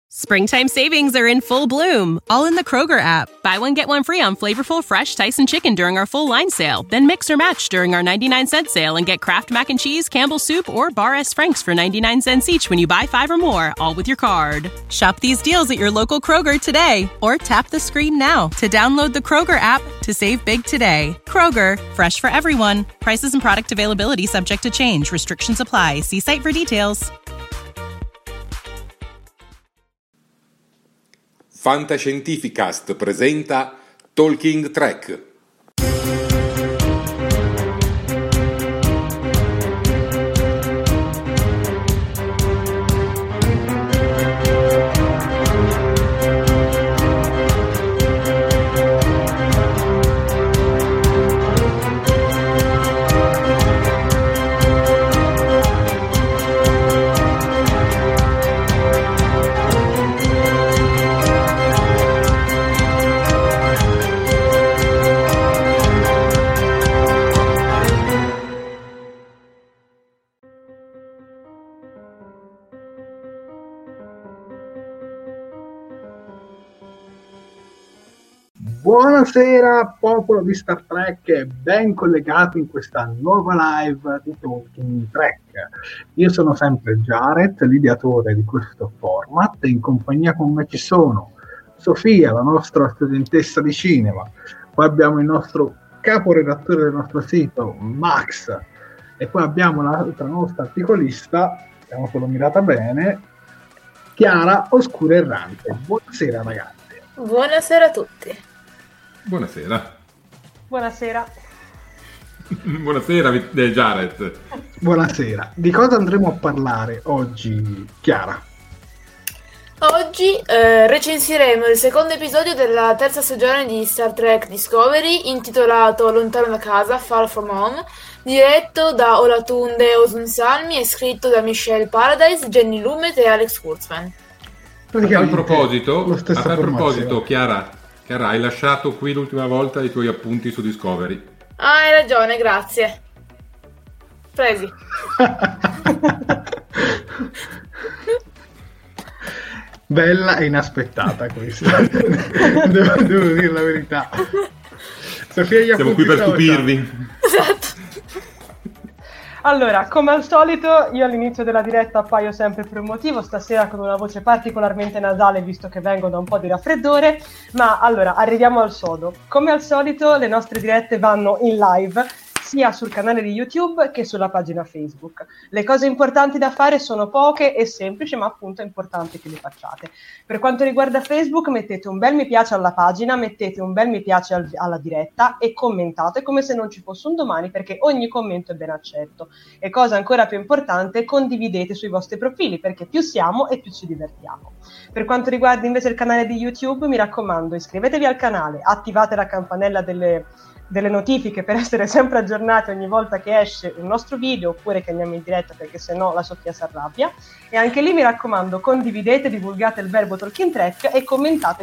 Springtime savings are in full bloom, all in the Kroger app. Buy one, get one free on flavorful, fresh Tyson chicken during our full line sale. Then mix or match during our 99-cent sale and get Kraft Mac and Cheese, Campbell's Soup, or Bar S. Frank's for 99 cents each when you buy 5 or more, all with your card. Shop these deals at your local Kroger today, or tap the screen now to download the Kroger app to save big today. Kroger, fresh for everyone. Prices and product availability subject to change. Restrictions apply. See site for details. Fantascientificast presenta Talking Trek. Buonasera popolo di Star Trek, ben collegato in questa nuova live di Talking Trek. Io sono sempre Jared, l'ideatore di questo format, e in compagnia con me ci sono Sofia, la nostra studentessa di cinema, poi abbiamo il nostro caporedattore del nostro sito, Max, e poi abbiamo l'altra nostra articolista, abbiamo solo mirata bene, Chiara Oscura Errante. Buonasera ragazzi. Buonasera a tutti. Buonasera. Buonasera. Buonasera Jared. Buonasera. Di cosa andremo a parlare oggi, Chiara? Oggi recensiremo il secondo episodio della terza stagione di Star Trek Discovery, intitolato Lontano da casa, Far From Home, diretto da Olatunde Osunsanmi e scritto da Michelle Paradise, Jenny Lumet e Alex Kurtzman. A tal proposito, Chiara, hai lasciato qui l'ultima volta i tuoi appunti su Discovery. Ah, hai ragione, grazie. Presi. Bella e inaspettata questa. devo dire la verità. Sofia, siamo qui per stupirvi. Esatto. Allora, come al solito, io all'inizio della diretta appaio sempre per un motivo, stasera con una voce particolarmente nasale visto che vengo da un po' di raffreddore, ma allora, arriviamo al sodo. Come al solito, le nostre dirette vanno in live, sia sul canale di YouTube che sulla pagina Facebook. Le cose importanti da fare sono poche e semplici, ma appunto è importante che le facciate. Per quanto riguarda Facebook, mettete un bel mi piace alla pagina, mettete un bel mi piace alla diretta e commentate come se non ci fosse un domani, perché ogni commento è ben accetto. E cosa ancora più importante, condividete sui vostri profili, perché più siamo e più ci divertiamo. Per quanto riguarda invece il canale di YouTube, mi raccomando, iscrivetevi al canale, attivate la campanella delle notifiche per essere sempre aggiornati ogni volta che esce un nostro video oppure che andiamo in diretta, perché sennò la Sofia si arrabbia. E anche lì mi raccomando, condividete, divulgate il verbo Talking Trek e commentate.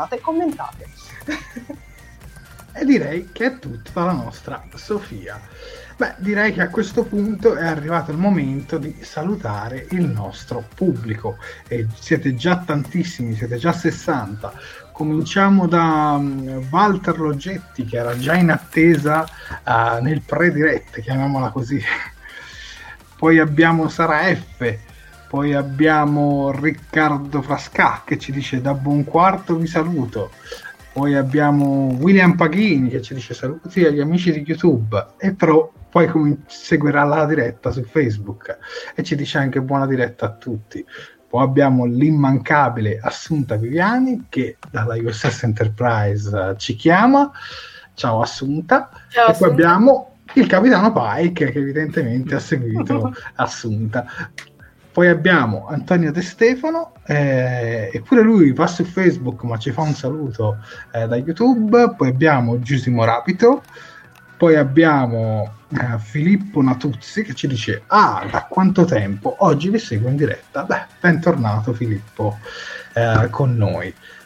E direi che è tutta la nostra Sofia. Beh, direi che a questo punto è arrivato il momento di salutare il nostro pubblico, e siete già tantissimi, siete già 60. Cominciamo da Walter Logetti, che era già in attesa nel pre-dirette, chiamiamola così. Poi abbiamo Sara F, poi abbiamo Riccardo Frascà che ci dice da buon quarto vi saluto. Poi abbiamo William Paghini che ci dice saluti agli amici di YouTube, e però poi seguirà la diretta su Facebook e ci dice anche buona diretta a tutti. Poi abbiamo l'immancabile Assunta Viviani che dalla USS Enterprise ci chiama. Ciao Assunta. Ciao, e Assunta. Poi abbiamo il capitano Pike che evidentemente ha seguito Assunta. Poi abbiamo Antonio De Stefano, eppure lui va su Facebook ma ci fa un saluto da YouTube. Poi abbiamo Giusimo Rapito. Poi abbiamo Filippo Natuzzi che ci dice da quanto tempo, oggi vi seguo in diretta. Beh, bentornato Filippo con noi.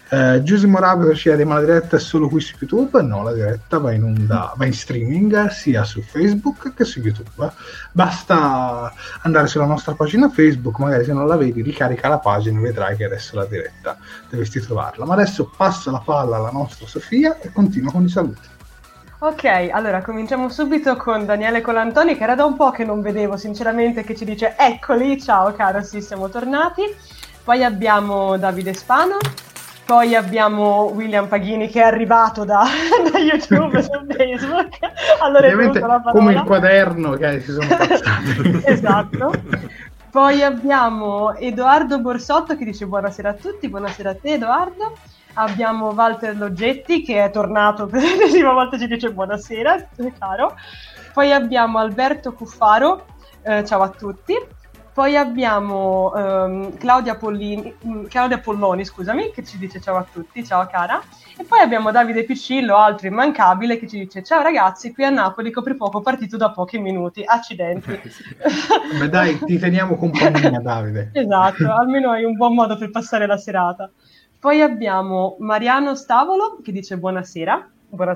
Giusy Morabbio ci chiede: ma la diretta è solo qui su YouTube? No, la diretta va in onda, va in streaming sia su Facebook che su YouTube. Basta andare sulla nostra pagina Facebook, magari se non la vedi ricarica la pagina e vedrai che adesso la diretta dovresti trovarla. Ma adesso passo la palla alla nostra Sofia e continuo con i saluti. Ok, allora cominciamo subito con Daniele Colantoni, che era da un po' che non vedevo sinceramente, che ci dice: eccoli, ciao caro, sì, siamo tornati. Poi abbiamo Davide Spano, poi abbiamo William Paghini che è arrivato da YouTube su Facebook. Allora ovviamente come il quaderno che si sono passati. Esatto. Poi abbiamo Edoardo Borsotto che dice: buonasera a tutti, buonasera a te Edoardo. Abbiamo Walter Loggetti che è tornato per l'ennesima volta, ci dice buonasera, caro. Poi abbiamo Alberto Cuffaro, ciao a tutti. Poi abbiamo Claudia Polloni, scusami, che ci dice ciao a tutti, ciao cara. E poi abbiamo Davide Piccillo, altro immancabile, che ci dice: ciao ragazzi, qui a Napoli coprifuoco partito da pochi minuti, accidenti. Beh dai, ti teniamo compagnia Davide. Esatto, almeno hai un buon modo per passare la serata. Poi abbiamo Mariano Stavolo che dice buonasera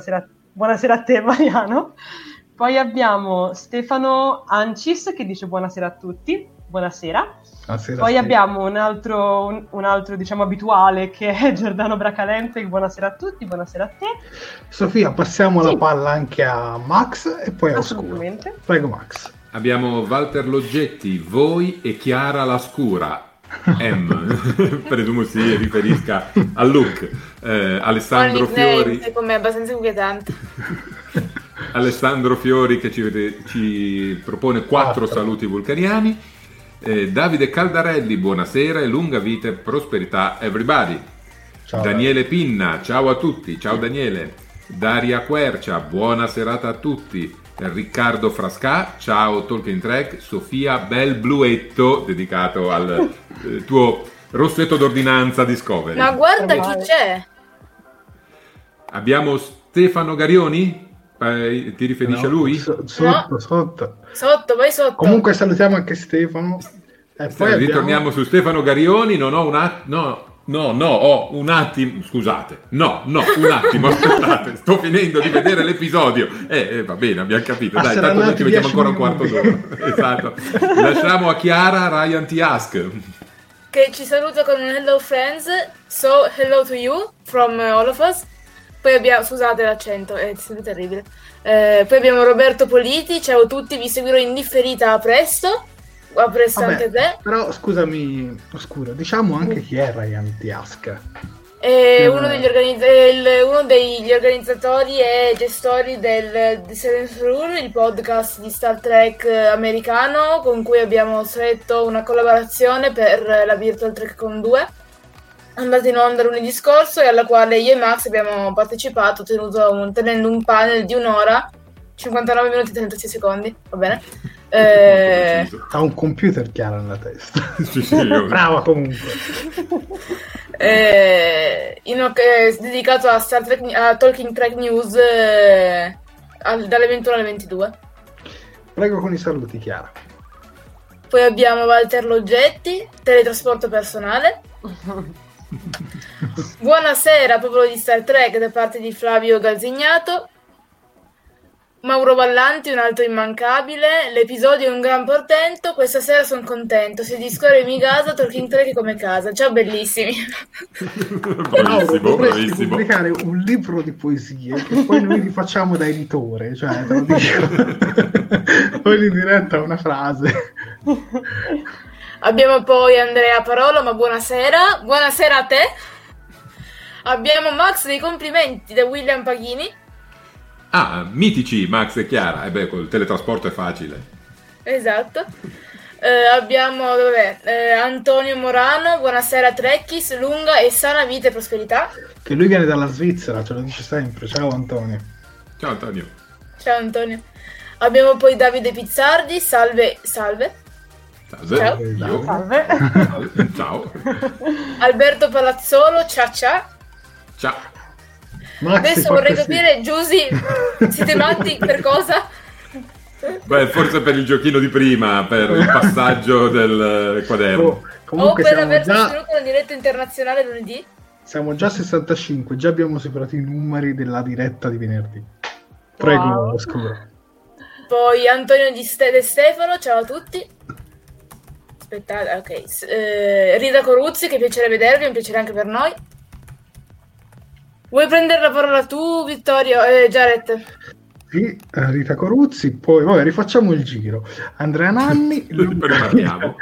a te Mariano. Poi abbiamo Stefano Ancis che dice buonasera a tutti, buonasera. Poi abbiamo un altro diciamo abituale che è Giordano Bracalente, buonasera a tutti, buonasera a te. Sofia, passiamo la palla anche a Max e poi a Oscuro. Prego Max. Abbiamo Walter Loggetti, voi e Chiara la Scura. Presumo si riferisca al look. Alessandro Fiori, come abbastanza inquietante. Alessandro Fiori che ci propone 4 saluti vulcaniani. Davide Caldarelli, buonasera e lunga vita e prosperità everybody. Ciao, Daniele Pinna, ciao a tutti, ciao Daniele. Daria Quercia, buona serata a tutti. Riccardo Frasca, ciao Talking Track. Sofia Bel Bluetto, dedicato al tuo rossetto d'ordinanza Discovery. Ma guarda chi c'è. Abbiamo Stefano Garioni, ti riferisci a lui? Sotto, vai sotto. Comunque salutiamo anche Stefano. Poi ritorniamo su Stefano Garioni. Ho un attimo, scusate, un attimo, aspettate, sto finendo di vedere l'episodio. Va bene, abbiamo capito, dai, tanto noi ci vediamo ancora un quarto d'ora. Esatto. Lasciamo a Chiara Ryan T. Ask, che ci saluta con un hello friends, so hello to you from all of us. Poi abbiamo, scusate l'accento, è terribile. Poi abbiamo Roberto Politi, ciao a tutti, vi seguirò in differita a presto. Anche te. Però scusami, Oscuro, diciamo anche chi è Ryan T. Ask. Uno degli organizzatori e gestori di Silence Rule, il podcast di Star Trek americano, con cui abbiamo stretto una collaborazione per la Virtual Trek 2, andata in onda lunedì scorso e alla quale io e Max abbiamo partecipato tenendo un panel di un'ora, 59 minuti e 36 secondi, va bene? Ha un computer chiaro nella testa. Sì, brava comunque. Dedicato a Star Trek, a Talking Track News, dalle 21 alle 22. Prego con i saluti, Chiara. Poi abbiamo Walter Loggetti, teletrasporto personale. Buonasera popolo di Star Trek da parte di Flavio Galzignato. Mauro Ballanti, un altro immancabile. L'episodio è un gran portento. Questa sera sono contento. Se Discovery mi gasa, Talking Track è come casa. Ciao bellissimi. Dovresti pubblicare un libro di poesie che poi noi rifacciamo da editore. Cioè, te lo dico. Poi in diretta una frase. Abbiamo poi Andrea Parolo, ma buonasera. Buonasera a te. Abbiamo Max dei complimenti da William Paghini. Ah, mitici Max e Chiara. Col teletrasporto è facile. Esatto. Abbiamo Antonio Morano, buonasera Trekkies, lunga e sana vita e prosperità. Che lui viene dalla Svizzera, ce lo dice sempre. Ciao Antonio. Ciao Antonio. Ciao Antonio. Abbiamo poi Davide Pizzardi, salve. Salve. Ciao. Salve. Ciao. Alberto Palazzolo, ciao. Max, adesso vorrei capire, Giusy, siete matti per cosa? Beh, forse per il giochino di prima, per il passaggio del quaderno. O per aver sostenuto una diretta internazionale lunedì? Siamo già a 65, già abbiamo superato i numeri della diretta di venerdì. Prego, Wow. scusa. Poi Antonio De Stefano, ciao a tutti. Aspettate, ok. Rita Coruzzi, che piacere vedervi, un piacere anche per noi. Vuoi prendere la parola tu, Vittorio? Jared? Sì, Rita Coruzzi, poi vabbè, rifacciamo il giro. Andrea Nanni, Ripartiamo.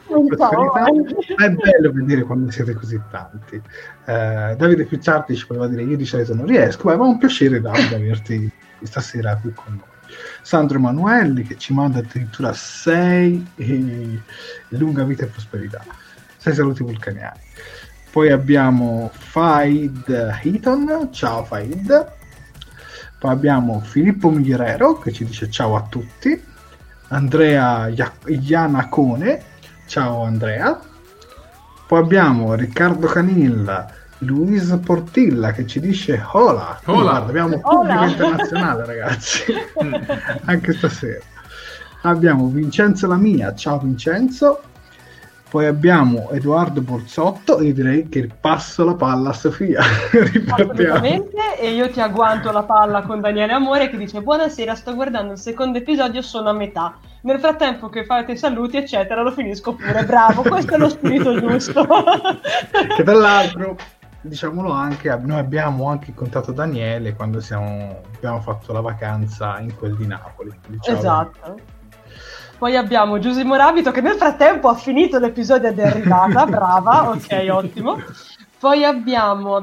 è bello vedere quando siete così tanti. Davide Picciardi ci voleva dire: io di solito non riesco, ma è un piacere, Davide, averti stasera qui con noi. Sandro Emanuelli che ci manda addirittura 6 lunga vita e prosperità, 6 saluti vulcaniani. Poi abbiamo Faid Heaton, ciao Faid. Poi abbiamo Filippo Migliorero che ci dice ciao a tutti. Andrea Ianacone, ciao Andrea. Poi abbiamo Riccardo Canilla, Luis Portilla che ci dice hola. Guarda, abbiamo pubblico internazionale, ragazzi. Anche stasera. Abbiamo Vincenzo Lamia, ciao Vincenzo. Poi abbiamo Edoardo Borzotto e direi che passo la palla a Sofia. Ripartiamo. E io ti agguanto la palla con Daniele Amore che dice buonasera, sto guardando il secondo episodio, sono a metà. Nel frattempo che fate saluti eccetera lo finisco pure, bravo, questo è lo spirito giusto. Che tra l'altro, diciamolo anche, noi abbiamo anche incontrato Daniele quando abbiamo fatto la vacanza in quel di Napoli. Diciamo. Esatto. Poi abbiamo Giuseppe Moravito che nel frattempo ha finito l'episodio ed è arrivata, brava, ok, ottimo. Poi abbiamo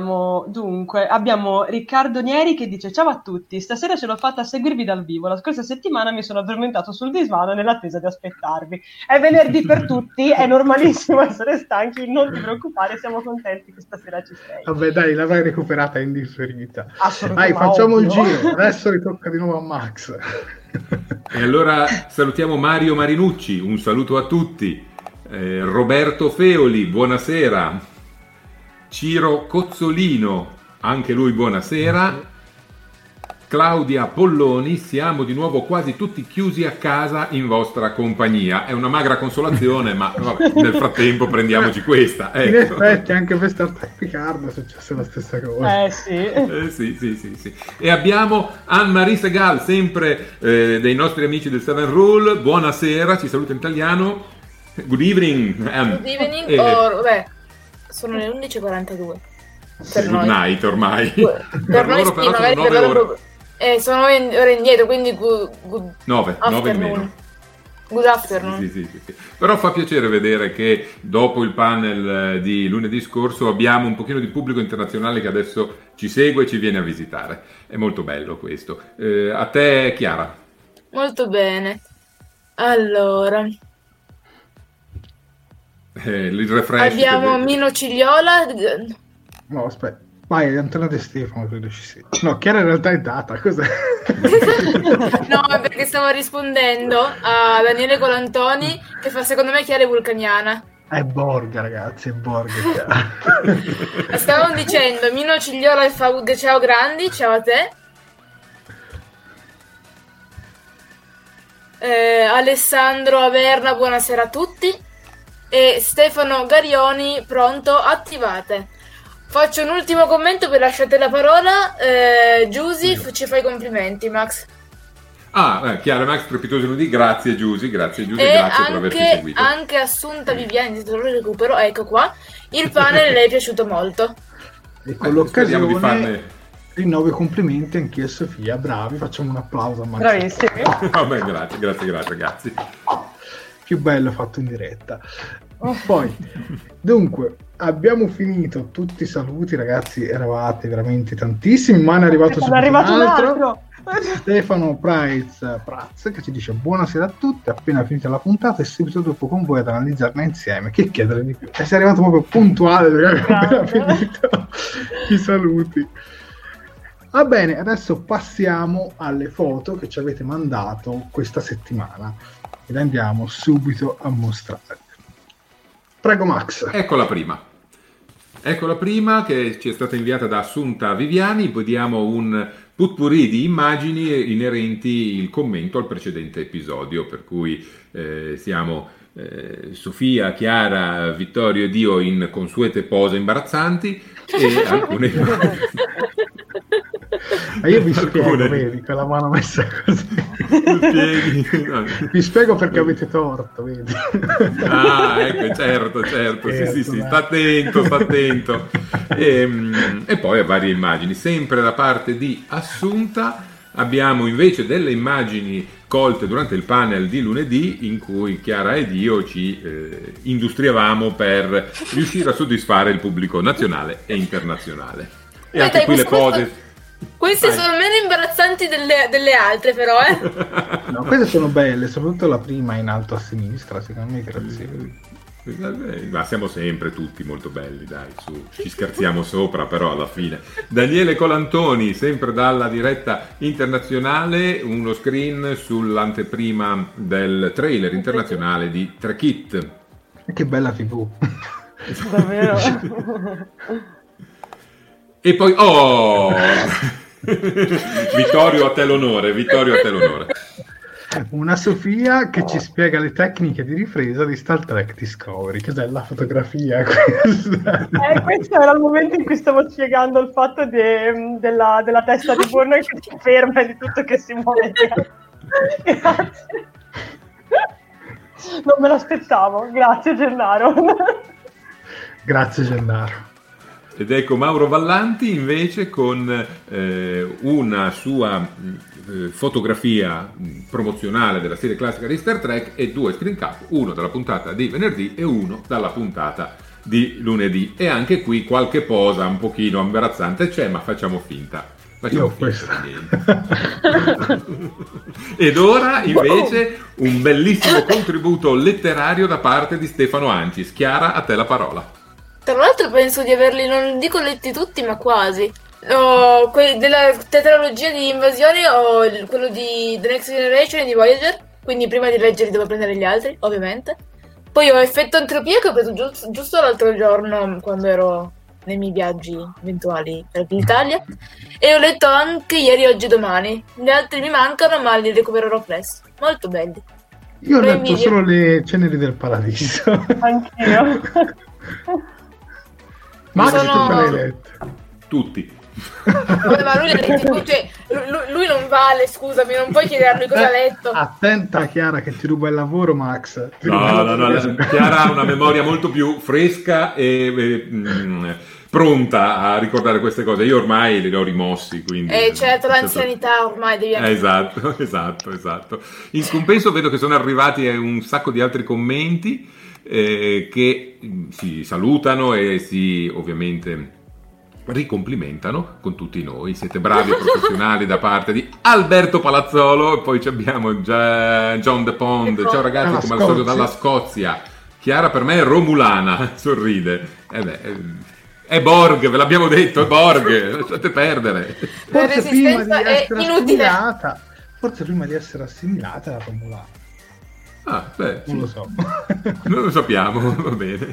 Riccardo Nieri che dice ciao a tutti, stasera ce l'ho fatta a seguirvi dal vivo, la scorsa settimana mi sono addormentato sul divano nell'attesa di aspettarvi. È venerdì per tutti, è normalissimo essere stanchi, non ti preoccupare, siamo contenti che stasera ci sei. Vabbè dai, l'avrai recuperata in differita. Assolutamente. Dai, facciamo il giro, adesso ritocca di nuovo a Max. E allora salutiamo Mario Marinucci, un saluto a tutti. Roberto Feoli, buonasera. Ciro Cozzolino, anche lui buonasera. Claudia Polloni, siamo di nuovo quasi tutti chiusi a casa in vostra compagnia. È una magra consolazione, ma vabbè, nel frattempo prendiamoci questa. Ecco. In effetti anche per Star Trek Picard è successa la stessa cosa. Sì. E abbiamo Anne-Marie Segal, sempre dei nostri amici del Seven Rule. Buonasera, ci saluta in italiano. Good evening. Good evening, sono le 11:42. Good night ormai. Per noi sì, però magari sono 9 ore. Sono ore indietro, quindi good 9 meno. Good afternoon. Sì. Però fa piacere vedere che dopo il panel di lunedì scorso abbiamo un pochino di pubblico internazionale che adesso ci segue e ci viene a visitare. È molto bello questo. A te, Chiara. Molto bene. Allora, il refresh. abbiamo Mino Cigliola. No, aspetta. Vai, Antonio De Stefano credo ci sia. No, Chiara in realtà è data, cos'è? No, perché stavo rispondendo a Daniele Colantoni che fa secondo me Chiara è vulcaniana. È Borga, ragazzi, è Borga. Stavamo dicendo Mino Cigliola fa ciao grandi, ciao a te. Alessandro Averna, buonasera a tutti. E Stefano Garioni, pronto, attivate. Faccio un ultimo commento, poi lasciate la parola. Giusy, ci fai complimenti, Max. Chiara Max, strepitoso lunedì, grazie Giusy, grazie per averci seguito. Anche Assunta Viviani, se lo recupero, ecco qua. Il panel le è piaciuto molto. E con l'occasione di farne... rinnovo i complimenti anche a Sofia, bravi, facciamo un applauso a Max. Bravissimi. Vabbè, grazie ragazzi. Più bello fatto in diretta. Poi, dunque, abbiamo finito tutti i saluti, ragazzi, eravate veramente tantissimi, ma ne è arrivato un altro. Stefano Praz che ci dice buonasera a tutti, appena finita la puntata e subito dopo con voi ad analizzarla insieme, che chiedere di più, e sei arrivato proprio puntuale perché abbiamo appena finito i saluti. Va bene, adesso passiamo alle foto che ci avete mandato questa settimana e le andiamo subito a mostrare. Prego Max. Eccola prima che ci è stata inviata da Assunta Viviani. Poi diamo un potpourri di immagini inerenti il commento al precedente episodio, per cui siamo Sofia, Chiara, Vittorio ed io in consuete pose imbarazzanti e alcune Ma io vi spiego, vedi, con la mano messa così. Vi spiego perché avete torto, vedi. Ecco, certo, sì, sta attento. E poi a varie immagini, sempre da parte di Assunta. Abbiamo invece delle immagini colte durante il panel di lunedì in cui Chiara ed io ci industriavamo per riuscire a soddisfare il pubblico nazionale e internazionale. E anche qui le pose... Queste sono meno imbarazzanti delle altre, però, No, queste sono belle, soprattutto la prima in alto a sinistra, secondo me grazie. Ma siamo sempre tutti molto belli, dai, su, ci scherziamo sopra, però alla fine. Daniele Colantoni, sempre dalla diretta internazionale, uno screen sull'anteprima del trailer internazionale di Trek It. Che bella TV. Davvero? E poi, Vittorio, a te l'onore. Una Sofia che ci spiega le tecniche di ripresa di Star Trek Discovery. Che bella fotografia questa. Questo era il momento in cui stavo spiegando il fatto della testa di Bourne che si ferma e di tutto che si muove. Grazie. Non me l'aspettavo. Grazie Gennaro. Grazie Gennaro. Ed ecco Mauro Vallanti invece con una sua fotografia promozionale della serie classica di Star Trek e 2 screen cap, uno dalla puntata di venerdì e uno dalla puntata di lunedì. E anche qui qualche posa un pochino imbarazzante c'è, ma facciamo finta. Facciamo finta di niente. Ed ora invece un bellissimo contributo letterario da parte di Stefano Ancis. Chiara, a te la parola. Tra l'altro penso di averli, non dico letti tutti, ma quasi. Della tetralogia di Invasione ho quello di The Next Generation e di Voyager, quindi prima di leggerli devo prendere gli altri, ovviamente. Poi ho Effetto Entropia che ho preso giusto l'altro giorno quando ero nei miei viaggi eventuali per l'Italia, e ho letto anche Ieri, Oggi, Domani. Gli altri mi mancano, ma li recupererò presto. Molto belli. Io ho letto solo le Ceneri del Paradiso. Anch'io. Ma che l'hai letto? Tutti. Vabbè, ma lui non vale, scusami, non puoi chiedergli cosa ha letto. Attenta Chiara che ti ruba il lavoro, Max. No, Chiara ha una memoria molto più fresca e pronta a ricordare queste cose. Io ormai li ho rimossi, quindi... certo, l'anzianità ormai devi... Esatto. In scompenso vedo che sono arrivati un sacco di altri commenti che si salutano e si ovviamente ricomplimentano con tutti noi. Siete bravi e professionali da parte di Alberto Palazzolo. E poi abbiamo John De Pond. Ciao ragazzi, come al solito dalla Scozia. Chiara per me è romulana, sorride. È Borg, ve l'abbiamo detto, è Borg, lasciate perdere. Forse prima di essere assimilata era romulana. Non lo so. Non lo sappiamo, va bene.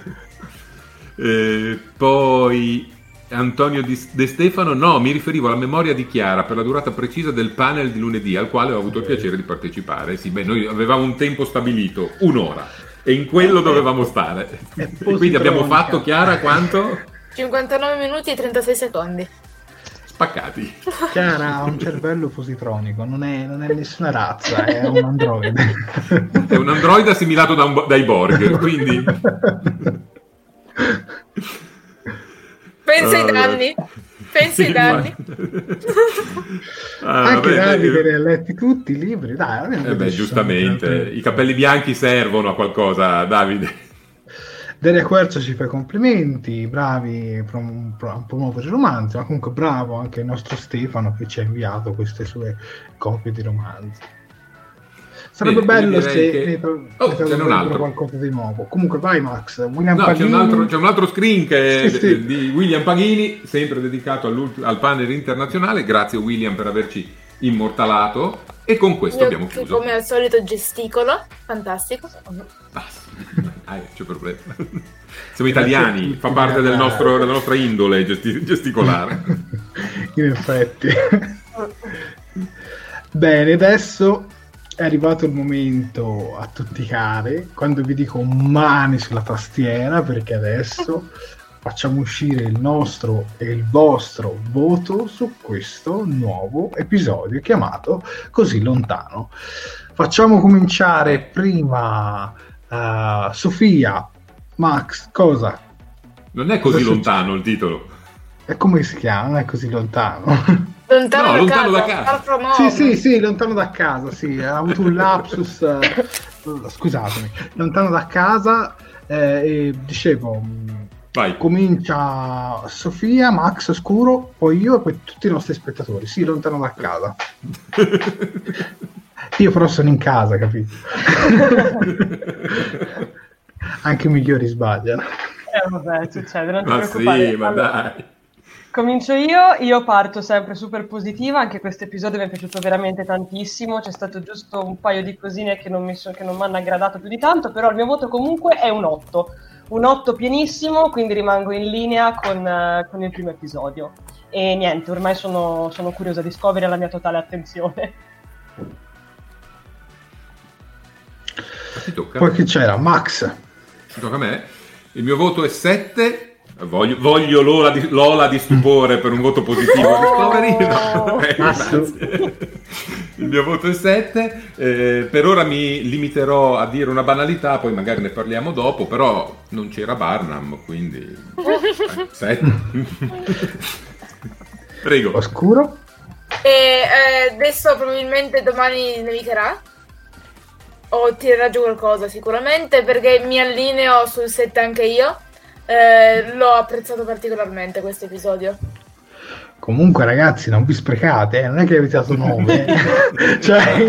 Poi Antonio De Stefano, no, mi riferivo alla memoria di Chiara per la durata precisa del panel di lunedì al quale ho avuto il piacere di partecipare. Sì, noi avevamo un tempo stabilito, 1 ora, e in quello dovevamo stare. E quindi abbiamo fatto, Chiara, quanto? 59 minuti e 36 secondi. Spaccati. Chiara ha un cervello positronico, non è nessuna razza, è un androide. È un androide assimilato dai Borg, quindi... Pensa ai danni. Anche Davide li ha letti tutti i libri, dai. Giustamente, i capelli bianchi servono a qualcosa, Davide. Delia Quercia ci fa i complimenti, bravi a promuovere i romanzi, ma comunque bravo anche il nostro Stefano che ci ha inviato queste sue copie di romanzi. Sarebbe bello se c'è un altro qualcosa di nuovo. Comunque vai Max, William Paghini. C'è un altro screen che di William Paghini, sempre dedicato al panel internazionale. Grazie William per averci immortalato, e con questo abbiamo chiuso. Come al solito gesticolo, fantastico. C'è problema. Siamo italiani, fa parte della nostra indole gesticolare. In effetti. Bene, adesso è arrivato il momento a tutti cari, quando vi dico mani sulla tastiera, perché adesso facciamo uscire il nostro e il vostro voto su questo nuovo episodio chiamato Così Lontano. Facciamo cominciare prima Sofia, Max, cosa? Non è così lontano il titolo. E come si chiama? Non è così lontano. Lontano da casa. casa. Far from home. Sì, lontano da casa, sì, ha avuto un lapsus, scusatemi, lontano da casa, e dicevo, Vai. comincia Sofia, Max Scuro, poi io e poi tutti i nostri spettatori, sì, lontano da casa. Io però sono in casa, capito? Anche i migliori sbagliano. Vabbè, succede, non ti Ma preoccupare. sì, ma Allora, dai. comincio io parto sempre super positiva, anche questo episodio mi è piaciuto veramente tantissimo, c'è stato giusto un paio di cosine che non mi hanno aggradato più di tanto, però il mio voto comunque è un 8 pienissimo, quindi rimango in linea con il primo episodio. E niente, ormai sono curiosa di scoprire la mia totale attenzione. Ti tocca. Poi chi c'era? Max. Tocca a me. Il mio voto è 7. Voglio l'ola di stupore per un voto positivo. Oh! Grazie. Il mio voto è 7. Per ora mi limiterò a dire una banalità, poi magari ne parliamo dopo, però non c'era Barnum, quindi 7. Prego. Oscuro. E adesso probabilmente domani nevicherà. O tirerà giù qualcosa sicuramente, perché mi allineo sul 7 anche io. L'ho apprezzato particolarmente questo episodio. Comunque ragazzi, non vi sprecate, non è che avete dato 9. Cioè,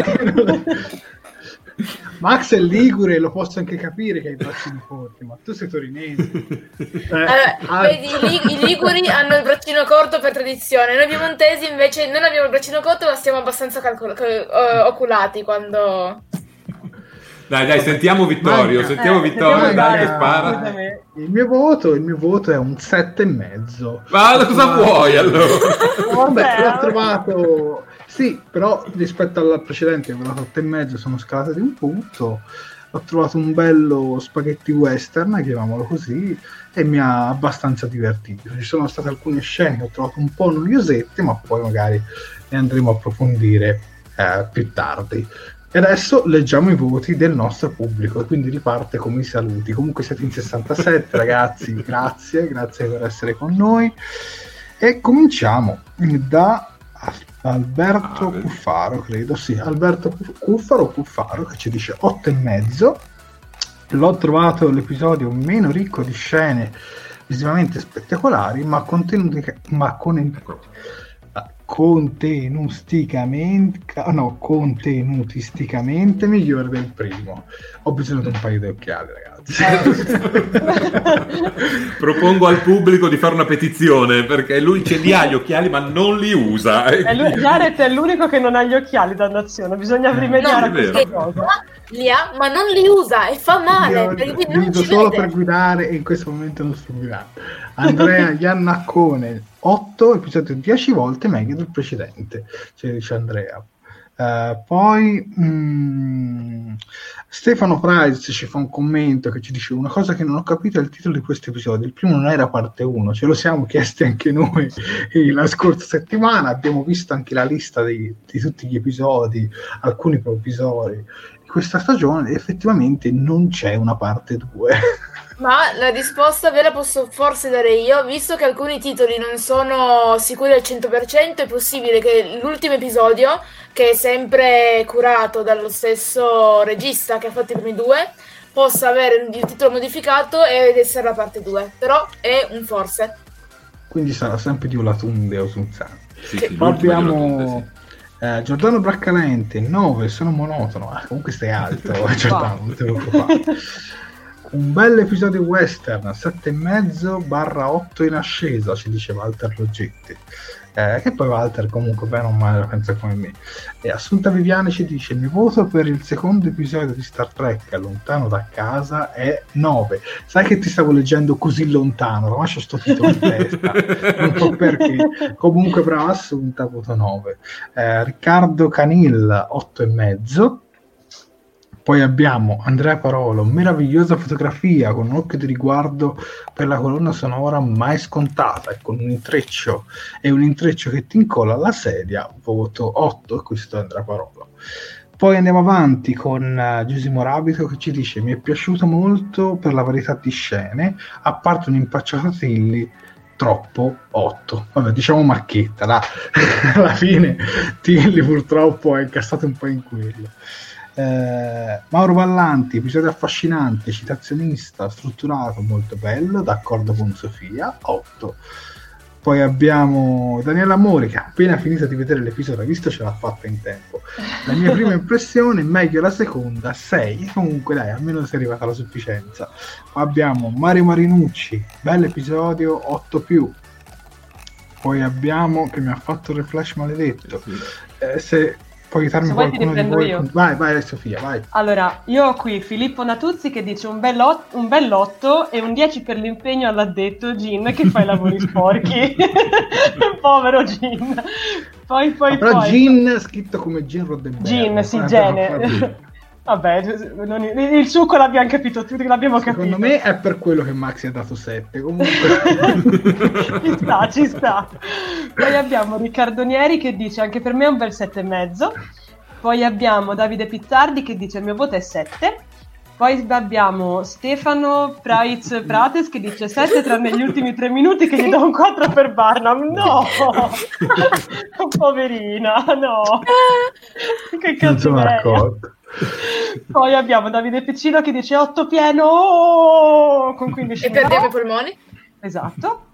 Max è ligure, lo posso anche capire che hai i braccini corti, ma tu sei torinese. Vedi, i liguri hanno il braccino corto per tradizione, noi piemontesi invece non abbiamo il braccino corto, ma stiamo abbastanza oculati quando... Dai, sentiamo Vittorio, dai che spara. Il mio voto è un 7,5. Ma cosa vuoi allora? Vabbè, l'ho trovato... Sì, però rispetto alla precedente, che avevo dato 8,5, sono scalato di un punto. Ho trovato un bello spaghetti western, chiamiamolo così, e mi ha abbastanza divertito. Ci sono state alcune scene che ho trovato un po' noiosette, ma poi magari ne andremo a approfondire più tardi. E adesso leggiamo i voti del nostro pubblico, e quindi riparte come i saluti. Comunque siete in 67 ragazzi, grazie per essere con noi. E cominciamo da Alberto Cuffaro, credo, sì, Alberto Cuffaro che ci dice 8,5. L'ho trovato l'episodio meno ricco di scene visivamente spettacolari, ma contenutisticamente migliore del primo. Ho bisogno di un paio di occhiali, ragazzi. Propongo al pubblico di fare una petizione, perché lui ce li ha gli occhiali ma non li usa. Jared è l'unico che non ha gli occhiali, dannazione, bisogna rimediare a questa cosa. Li ha, ma non li usa e fa male. Io solo per guidare e in questo momento non sto guidando. Andrea Iannaccone 8, episodio 10 volte meglio del precedente, cioè dice Andrea. Poi Stefano Price ci fa un commento che ci dice: una cosa che non ho capito è il titolo di questo episodio. Il primo non era parte 1, ce lo siamo chiesti anche noi la scorsa settimana. Abbiamo visto anche la lista di tutti gli episodi, alcuni provvisori di questa stagione, e effettivamente non c'è una parte 2. Ma la risposta ve la posso forse dare io, visto che alcuni titoli non sono sicuri al 100%, è possibile che l'ultimo episodio, che è sempre curato dallo stesso regista che ha fatto i primi due, possa avere il titolo modificato ed essere la parte 2, però è un forse. Quindi sarà sempre di Olatunde o Sunzano. Sì, Poi abbiamo Giordano Braccalente 9, sono monotono. Comunque stai alto, Giordano, non te lo preoccupare. Un bel episodio western, 7,5/8 in ascesa, ci dice Walter Logetti. Che poi Walter comunque bene o male la pensa come me. E Assunta Viviani ci dice: il mio voto per il secondo episodio di Star Trek Lontano da casa è 9. Sai che ti stavo leggendo Così lontano, ormai c'ho sto titolo in testa, non so perché. Comunque brava Assunta, voto 9. Riccardo Canil 8,5. Poi abbiamo Andrea Parolo, meravigliosa fotografia con un occhio di riguardo per la colonna sonora mai scontata e con un intreccio che ti incolla alla sedia, voto 8, e questo è Andrea Parolo. Poi andiamo avanti con Giusimo Rabito che ci dice: mi è piaciuto molto per la varietà di scene, a parte un impacciato Tilly troppo 8. Vabbè, diciamo marchetta, là. Alla fine Tilly purtroppo è incassato un po' in quello. Mauro Ballanti, episodio affascinante, citazionista, strutturato, molto bello, d'accordo con Sofia, 8. Poi abbiamo Daniela Amore che ha appena finito di vedere l'episodio, ha visto, ce l'ha fatta in tempo. La mia prima impressione, meglio la seconda, 6. Comunque dai, almeno sei arrivata alla sufficienza. Abbiamo Mario Marinucci, bell'episodio, 8+. Poi abbiamo, che mi ha fatto il refresh maledetto, se puoi aiutarmi qualcuno di voi? Vai Sofia, vai. Allora, io ho qui Filippo Natuzzi che dice un bell'8 e un 10 per l'impegno all'addetto Gin che fa i lavori sporchi. Povero Gin. Poi Gin scritto come Gin Roddenberry. Gin, sì, Gene. Vabbè, il succo l'abbiamo capito tutti, l'abbiamo capito. Secondo me è per quello che Maxi ha dato 7. Comunque ci sta. Poi abbiamo Riccardo Nieri che dice anche per me è un bel 7,5. Poi abbiamo Davide Pizzardi che dice il mio voto è 7. Poi abbiamo Stefano Prates che dice 7 tranne gli ultimi 3 minuti che gli do un 4 per Barnum. No! Poverina, no! Che cattiveria! Poi abbiamo Davide Piccino che dice 8 pieno con 15 e perdiamo i polmoni. Esatto.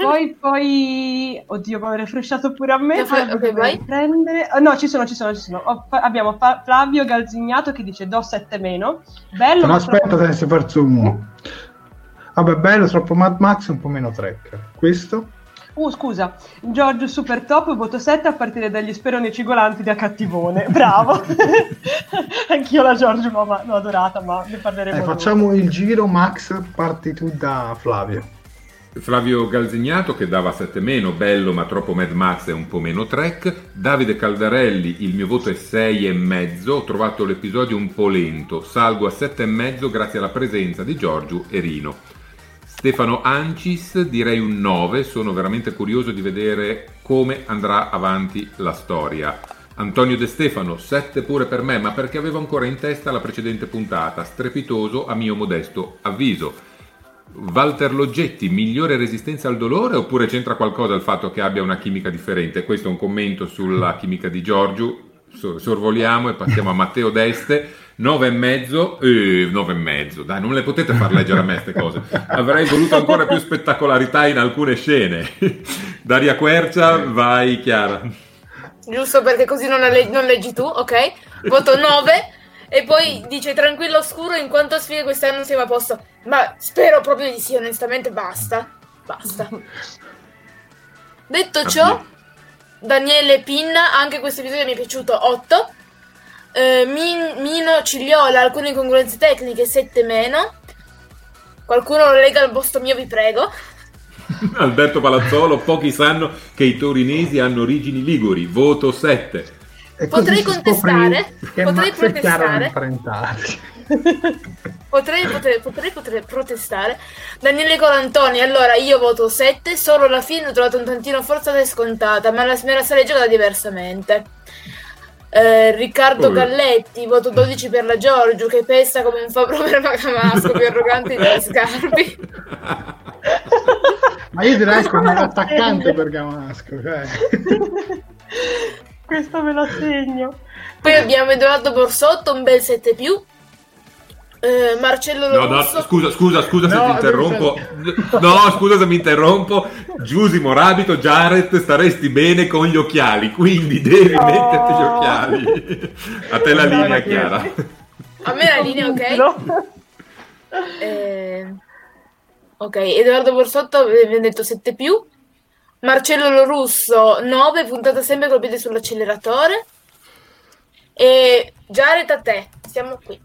Poi oddio, mi avrei frusciato pure a me. Ok, vai. Prendere... No, ci sono. Abbiamo Flavio Galzignato che dice do 7 meno. Bello. No, aspetta, te ne sei perso uno. Vabbè, bello, troppo Mad Max, un po' meno Trek. Questo? Scusa, Giorgio Super Top, voto 7 a partire dagli speroni cigolanti da cattivone. Bravo. Anch'io la Giorgio l'ho adorata, ma ne parleremo. Facciamo il giro, Max, parti tu da Flavio. Flavio Galzignato che dava 7 meno, bello ma troppo Mad Max e un po' meno Trek. Davide Caldarelli, il mio voto è 6,5, ho trovato l'episodio un po' lento, salgo a 7,5 grazie alla presenza di Giorgio e Rino. Stefano Ancis, direi un 9, sono veramente curioso di vedere come andrà avanti la storia. Antonio De Stefano, 7 pure per me, ma perché avevo ancora in testa la precedente puntata, strepitoso a mio modesto avviso. Walter Loggetti, migliore resistenza al dolore oppure c'entra qualcosa il fatto che abbia una chimica differente? Questo è un commento sulla chimica di Giorgio, sorvoliamo e passiamo a Matteo Deste. 9,5, dai, non le potete far leggere a me queste cose, avrei voluto ancora più spettacolarità in alcune scene. Daria Quercia, vai Chiara. Giusto, perché così non leggi tu, ok? Voto 9 e poi dice tranquillo oscuro in quanto sfide quest'anno siamo a posto, ma spero proprio di sì, onestamente basta. Detto ciò, Daniele Pinna, anche questo episodio mi è piaciuto, 8. Mino Cigliola, alcune incongruenze tecniche, 7 meno. Qualcuno lo lega al posto mio, vi prego. Alberto Palazzolo, pochi sanno che i torinesi hanno origini liguri, voto 7. Potrei contestare. Potrei protestare. Daniele Colantoni, allora io voto 7, solo alla fine ho trovato un tantino forzata e scontata, ma me la sarei giocata diversamente. Riccardo Galletti, voto 12 per la Giorgio che pesta come un fabbro per Macamasco, più arrogante delle scarpe. Ma io direi come un attaccante per Gamasco, questo me lo segno. Poi abbiamo Edoardo Borsotto, un bel 7+. Marcello Lorusso. Scusa se ti interrompo. Scusa se mi interrompo. Giusimo Rabito, Jared, staresti bene con gli occhiali, quindi devi metterti gli occhiali. A te la linea, Chiara. A me la linea, ok? Ok, Edoardo Borsotto abbiamo detto 7+. Marcello Lorusso 9, puntata sempre col piede sull'acceleratore. E Jared, a te, siamo qui.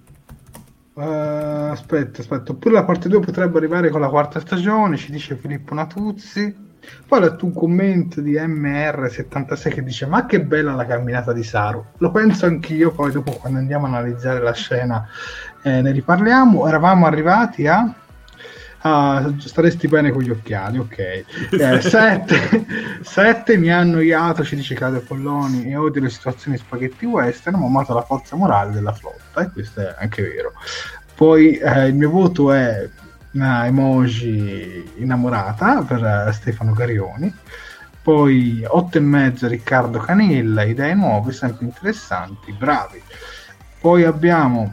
Aspetta, oppure la parte 2 potrebbe arrivare con la quarta stagione, ci dice Filippo Natuzzi. Poi ho letto un commento di MR76 che dice: ma che bella la camminata di Saru. Lo penso anch'io, poi dopo quando andiamo a analizzare la scena ne riparliamo. Eravamo arrivati a staresti bene con gli occhiali, ok. 7 mi ha annoiato, ci dice Claudio Polloni, e odio le situazioni spaghetti western, ma ho amato la forza morale della flotta, e questo è anche vero. Poi il mio voto è una emoji innamorata per Stefano Carioni. Poi 8,5 Riccardo Canella, idee nuove, sempre interessanti, bravi. Poi abbiamo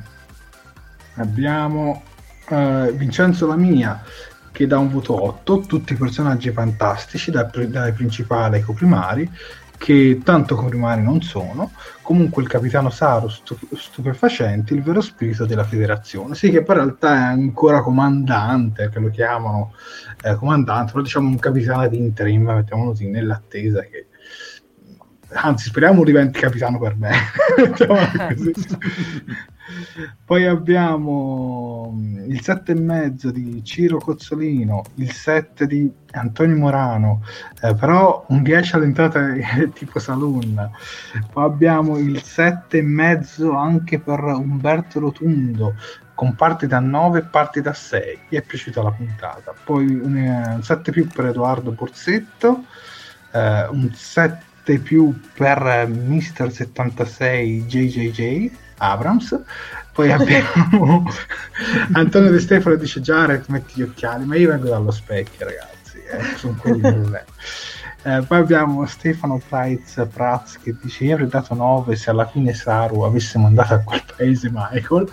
Vincenzo Lamia che dà un voto 8, tutti personaggi fantastici, dai principali ai coprimari, che tanto coprimari non sono. Comunque il capitano Saru stupefacente, il vero spirito della federazione. Sì, che poi in realtà è ancora comandante, che lo chiamano comandante, però diciamo un capitano di interim, mettiamolo così, nell'attesa che, anzi speriamo diventi capitano per me. Così. Poi abbiamo il 7,5 di Ciro Cozzolino, il 7 di Antonio Morano, però un 10 all'entrata è tipo saloon. Poi abbiamo il 7,5 anche per Umberto Rotundo, con parti da 9 e parti da 6. Mi è piaciuta la puntata. Poi un 7 più per Edoardo Borsetto, un 7 più per Mr. 76 JJJ Abrams. Poi abbiamo Antonio De Stefano dice: Jared, metti gli occhiali, ma io vengo dallo specchio, ragazzi, sono quelli per me. Poi abbiamo Stefano Prats che dice: io avrei dato 9 se alla fine Saru avesse mandato a quel paese Michael.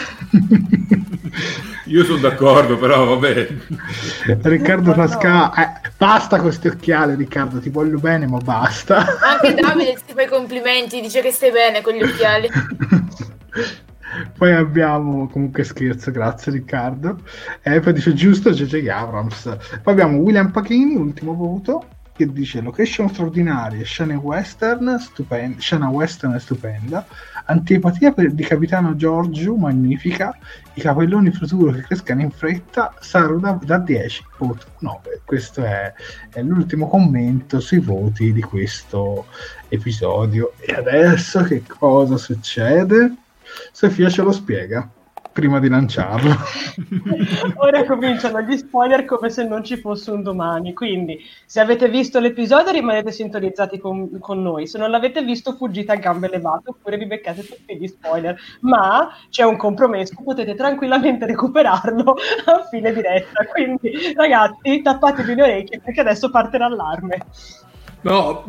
Io sono d'accordo, però vabbè. Riccardo Pasca, basta con questi occhiali, Riccardo, ti voglio bene, ma basta. Anche Davide ti fa i complimenti, dice che stai bene con gli occhiali. Poi abbiamo, comunque scherzo, grazie Riccardo, poi dice giusto J.J. Abrams. Poi abbiamo William Pachini, ultimo voto, che dice location straordinarie, scena western stupenda, antipatia di Capitano Giorgio magnifica, i capelloni futuro che crescano in fretta, Saru da 10, voto 9. Questo è l'ultimo commento sui voti di questo episodio. E adesso che cosa succede? Sofia ce lo spiega prima di lanciarlo. Ora cominciano gli spoiler come se non ci fosse un domani, quindi se avete visto l'episodio rimanete sintonizzati con noi, se non l'avete visto fuggite a gambe levate oppure vi beccate tutti gli spoiler, ma c'è un compromesso, potete tranquillamente recuperarlo a fine diretta, quindi ragazzi tappatevi le orecchie perché adesso parte l'allarme. No.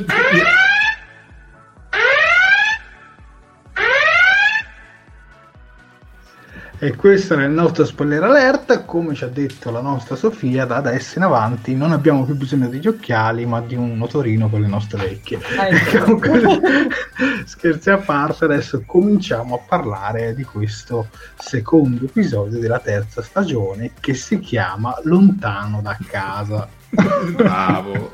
E questo è il nostro spoiler alert. Come ci ha detto la nostra Sofia, da adesso in avanti non abbiamo più bisogno degli occhiali ma di un motorino per le nostre orecchie. Scherzi a parte, adesso cominciamo a parlare di questo secondo episodio della terza stagione che si chiama Lontano da casa. Bravo.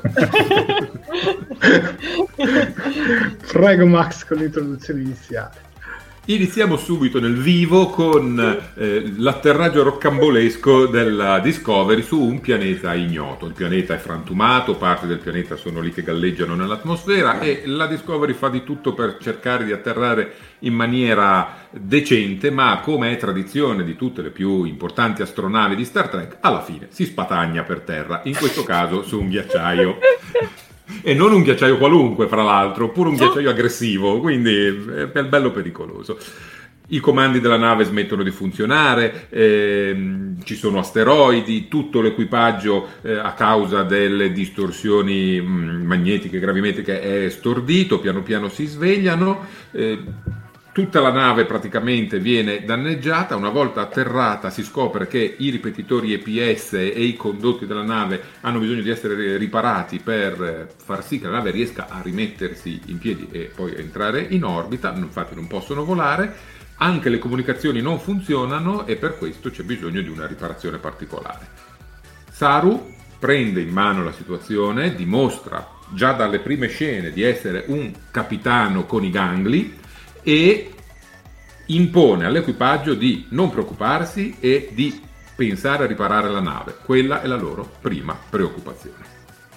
Prego Max con l'introduzione iniziale. Iniziamo subito nel vivo con l'atterraggio roccambolesco della Discovery su un pianeta ignoto. Il pianeta è frantumato, parti del pianeta sono lì che galleggiano nell'atmosfera e la Discovery fa di tutto per cercare di atterrare in maniera decente, ma come è tradizione di tutte le più importanti astronavi di Star Trek, alla fine si spatagna per terra, in questo caso su un ghiacciaio. E non un ghiacciaio qualunque, fra l'altro, pure un ghiacciaio aggressivo, quindi è bello pericoloso. I comandi della nave smettono di funzionare, ci sono asteroidi, tutto l'equipaggio a causa delle distorsioni magnetiche, gravimetriche è stordito, piano piano si svegliano. Tutta la nave praticamente viene danneggiata. Una volta atterrata si scopre che i ripetitori EPS e i condotti della nave hanno bisogno di essere riparati per far sì che la nave riesca a rimettersi in piedi e poi entrare in orbita, infatti non possono volare. Anche le comunicazioni non funzionano e per questo c'è bisogno di una riparazione particolare. Saru prende in mano la situazione, dimostra già dalle prime scene di essere un capitano con i gangli e impone all'equipaggio di non preoccuparsi e di pensare a riparare la nave. Quella è la loro prima preoccupazione.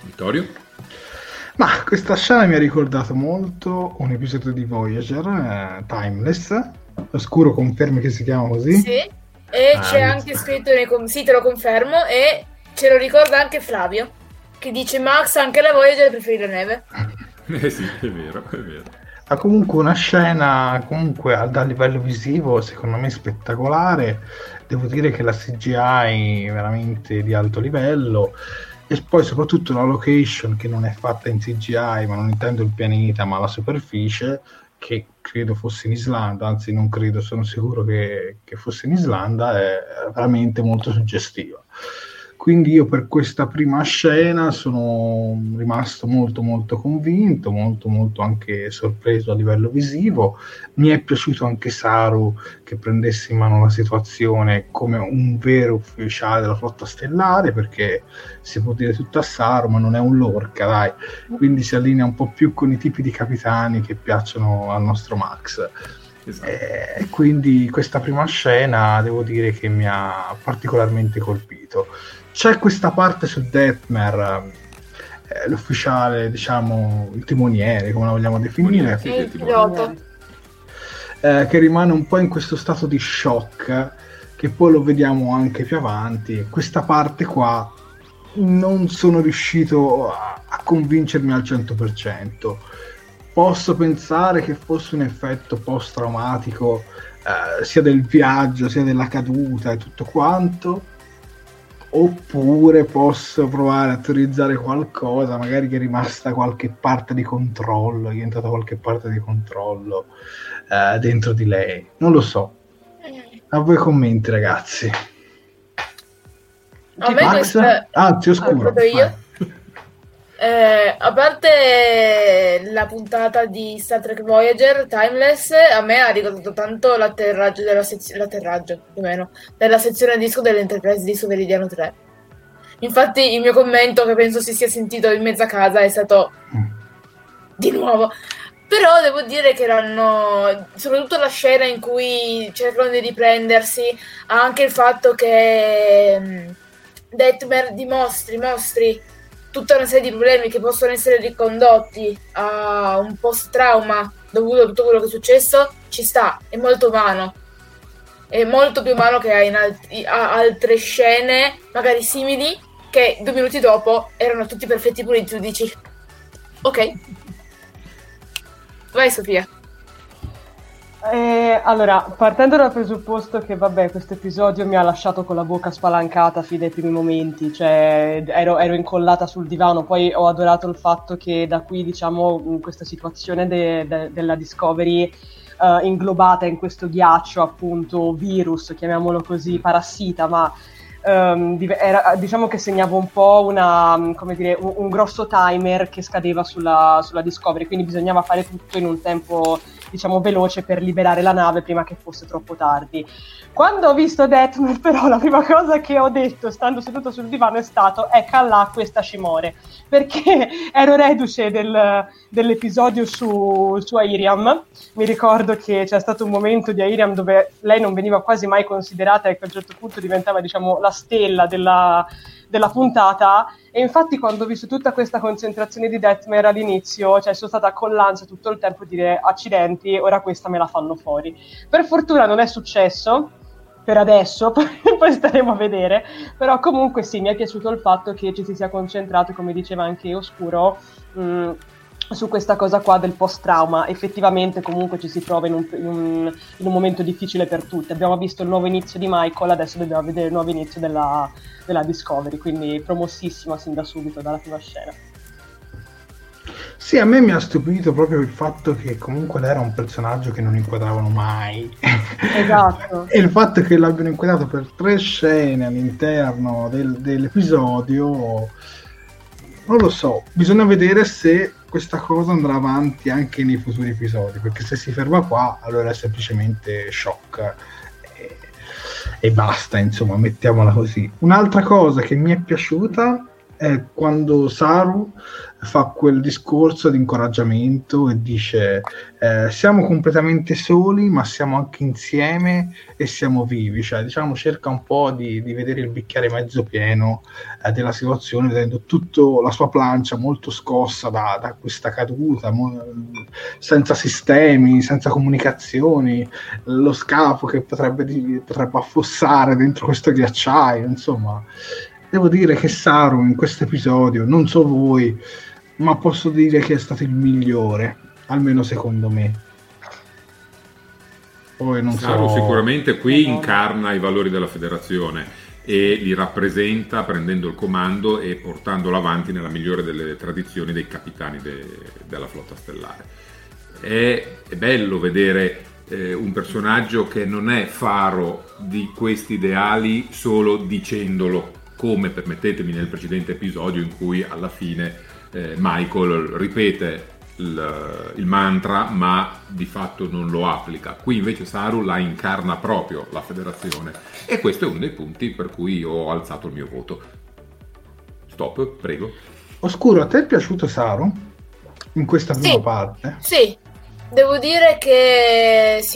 Vittorio? Ma questa scena mi ha ricordato molto un episodio di Voyager, Timeless. Oscuro confermi che si chiama così? Sì, e c'è anche scritto sì, te lo confermo, e ce lo ricorda anche Flavio, che dice Max anche la Voyager preferisce la neve. Sì, è vero. Ha comunque una scena dal livello visivo secondo me spettacolare. Devo dire che la CGI è veramente di alto livello, e poi soprattutto la location, che non è fatta in CGI, ma non intendo il pianeta ma la superficie, che credo fosse in Islanda, anzi non credo, sono sicuro che fosse in Islanda, è veramente molto suggestiva. Quindi io per questa prima scena sono rimasto molto molto convinto, molto molto anche sorpreso a livello visivo. Mi è piaciuto anche Saru, che prendesse in mano la situazione come un vero ufficiale della flotta stellare, perché si può dire tutto a Saru, ma non è un Lorca, dai. Quindi si allinea un po' più con i tipi di capitani che piacciono al nostro Max. Esatto. E quindi questa prima scena devo dire che mi ha particolarmente colpito. C'è questa parte su Detmer, l'ufficiale, diciamo, il timoniere, come la vogliamo definire, Il pilota. che rimane un po' in questo stato di shock, che poi lo vediamo anche più avanti. Questa parte qua non sono riuscito a convincermi al 100%. Posso pensare che fosse un effetto post-traumatico, sia del viaggio, sia della caduta e tutto quanto, oppure posso provare a teorizzare qualcosa, magari che è rimasta qualche parte di controllo, è entrata qualche parte di controllo dentro di lei. Non lo so. A voi commenti, ragazzi. A me questa... Anzi, oscuro. Io. A parte la puntata di Star Trek Voyager Timeless, a me ha ricordato tanto l'atterraggio più o meno della sezione disco dell'Enterprise di Veridiano 3. Infatti il mio commento, che penso si sia sentito in mezza casa, è stato di nuovo. Però devo dire che soprattutto la scena in cui cercano di riprendersi, anche il fatto che Detmer mostri tutta una serie di problemi che possono essere ricondotti a un post-trauma dovuto a tutto quello che è successo, ci sta, è molto umano. È molto più umano che a altre scene, magari simili, che 2 minuti dopo erano tutti perfetti puliti. Tu dici, ok. Vai Sofia. Allora, partendo dal presupposto che, vabbè, questo episodio mi ha lasciato con la bocca spalancata fin dai primi momenti, cioè ero incollata sul divano, poi ho adorato il fatto che da qui, diciamo, in questa situazione della Discovery, inglobata in questo ghiaccio, appunto, virus, chiamiamolo così, parassita, ma diciamo che segnava un po' un grosso timer che scadeva sulla Discovery, quindi bisognava fare tutto in un tempo, diciamo, veloce per liberare la nave prima che fosse troppo tardi. Quando ho visto Detmer, però, la prima cosa che ho detto stando seduto sul divano è stato: là, questa ci muore, perché ero reduce dell'episodio su Airiam. Mi ricordo che c'è stato un momento di Airiam dove lei non veniva quasi mai considerata e che a un certo punto diventava, diciamo, la stella della puntata, e infatti quando ho visto tutta questa concentrazione di Detmer all'inizio, cioè sono stata con l'ansia tutto il tempo di dire accidenti, ora questa me la fanno fuori. Per fortuna non è successo per adesso, poi staremo a vedere, però comunque sì, mi è piaciuto il fatto che ci si sia concentrato, come diceva anche Oscuro, su questa cosa qua del post-trauma. Effettivamente comunque ci si trova in un momento difficile per tutti. Abbiamo visto il nuovo inizio di Michael, adesso dobbiamo vedere il nuovo inizio della Discovery, quindi promossissima sin da subito, dalla prima scena. Sì, a me mi ha stupito proprio il fatto che comunque lei era un personaggio che non inquadravano mai. Esatto. E il fatto che l'abbiano inquadrato per 3 scene all'interno dell'episodio, non lo so, bisogna vedere se questa cosa andrà avanti anche nei futuri episodi, perché se si ferma qua allora è semplicemente shock e basta, insomma, mettiamola così. Un'altra cosa che mi è piaciuta è quando Saru fa quel discorso di incoraggiamento e dice siamo completamente soli ma siamo anche insieme e siamo vivi, cioè diciamo cerca un po' di vedere il bicchiere mezzo pieno della situazione, vedendo tutta la sua plancia molto scossa da questa caduta, senza sistemi, senza comunicazioni, lo scafo che potrebbe affossare dentro questo ghiacciaio, insomma. Devo dire che Saru in questo episodio, non so voi, ma posso dire che è stato il migliore, almeno secondo me. Poi non Saru so... sicuramente qui incarna i valori della federazione e li rappresenta prendendo il comando e portandolo avanti nella migliore delle tradizioni dei capitani della flotta stellare. È bello vedere un personaggio che non è faro di questi ideali solo dicendolo, come, permettetemi, nel precedente episodio in cui alla fine Michael ripete il mantra ma di fatto non lo applica. Qui invece Saru la incarna proprio la federazione e questo è uno dei punti per cui ho alzato il mio voto. Stop, prego. Oscuro, a te è piaciuto Saru in questa prima parte? Sì, devo dire che sì.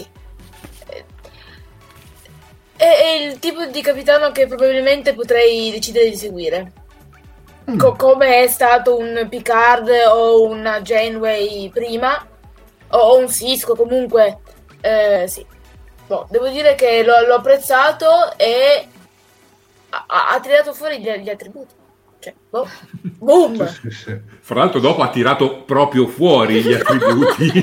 È il tipo di capitano che probabilmente potrei decidere di seguire. Come è stato un Picard o una Janeway prima, o un Sisko comunque. Sì. Devo dire che l'ho apprezzato e ha tirato fuori gli attributi. Cioè, boom! Sì. Fra l'altro dopo ha tirato proprio fuori gli attributi.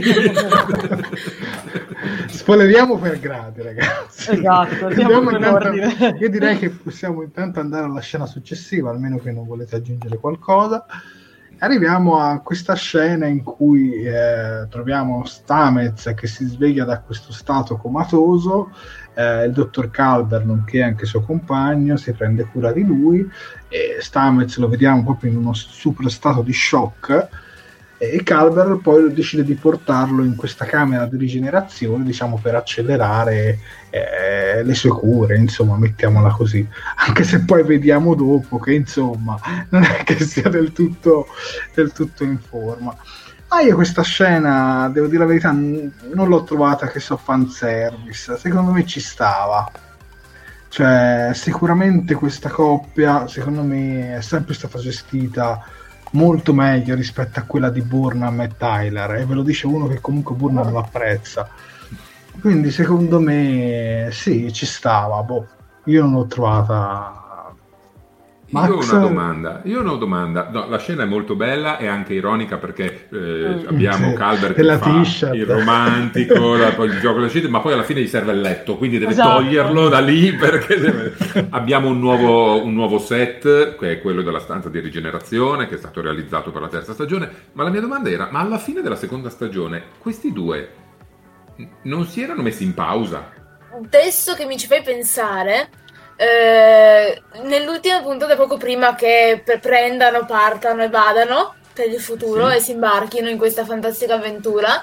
Spoileriamo per gradi, ragazzi. Esatto, andiamo in ordine. Io direi che possiamo intanto andare alla scena successiva, almeno che non volete aggiungere qualcosa. Arriviamo a questa scena in cui troviamo Stamets che si sveglia da questo stato comatoso, il dottor Culber, nonché anche suo compagno, si prende cura di lui e Stamets lo vediamo proprio in uno super stato di shock e Culber poi decide di portarlo in questa camera di rigenerazione, diciamo, per accelerare le sue cure, insomma, mettiamola così, anche se poi vediamo dopo che insomma non è che sia del tutto in forma. Ma io questa scena, devo dire la verità, non l'ho trovata che so fanservice, secondo me ci stava, cioè sicuramente questa coppia secondo me è sempre stata gestita molto meglio rispetto a quella di Burnham e Tyler, e ve lo dice uno che comunque Burnham l'apprezza, quindi secondo me sì, ci stava. Io non l'ho trovata. Max... Io ho una domanda. No, la scena è molto bella e anche ironica perché abbiamo Culber che fa il romantico, poi il gioco della scelta, ma poi alla fine gli serve il letto, quindi deve toglierlo da lì perché abbiamo un nuovo set che è quello della stanza di rigenerazione che è stato realizzato per la terza stagione. Ma la mia domanda era: ma alla fine della seconda stagione questi due non si erano messi in pausa? Adesso che mi ci fai pensare, nell'ultima puntata, poco prima che prendano, partano e vadano per il futuro e si imbarchino in questa fantastica avventura,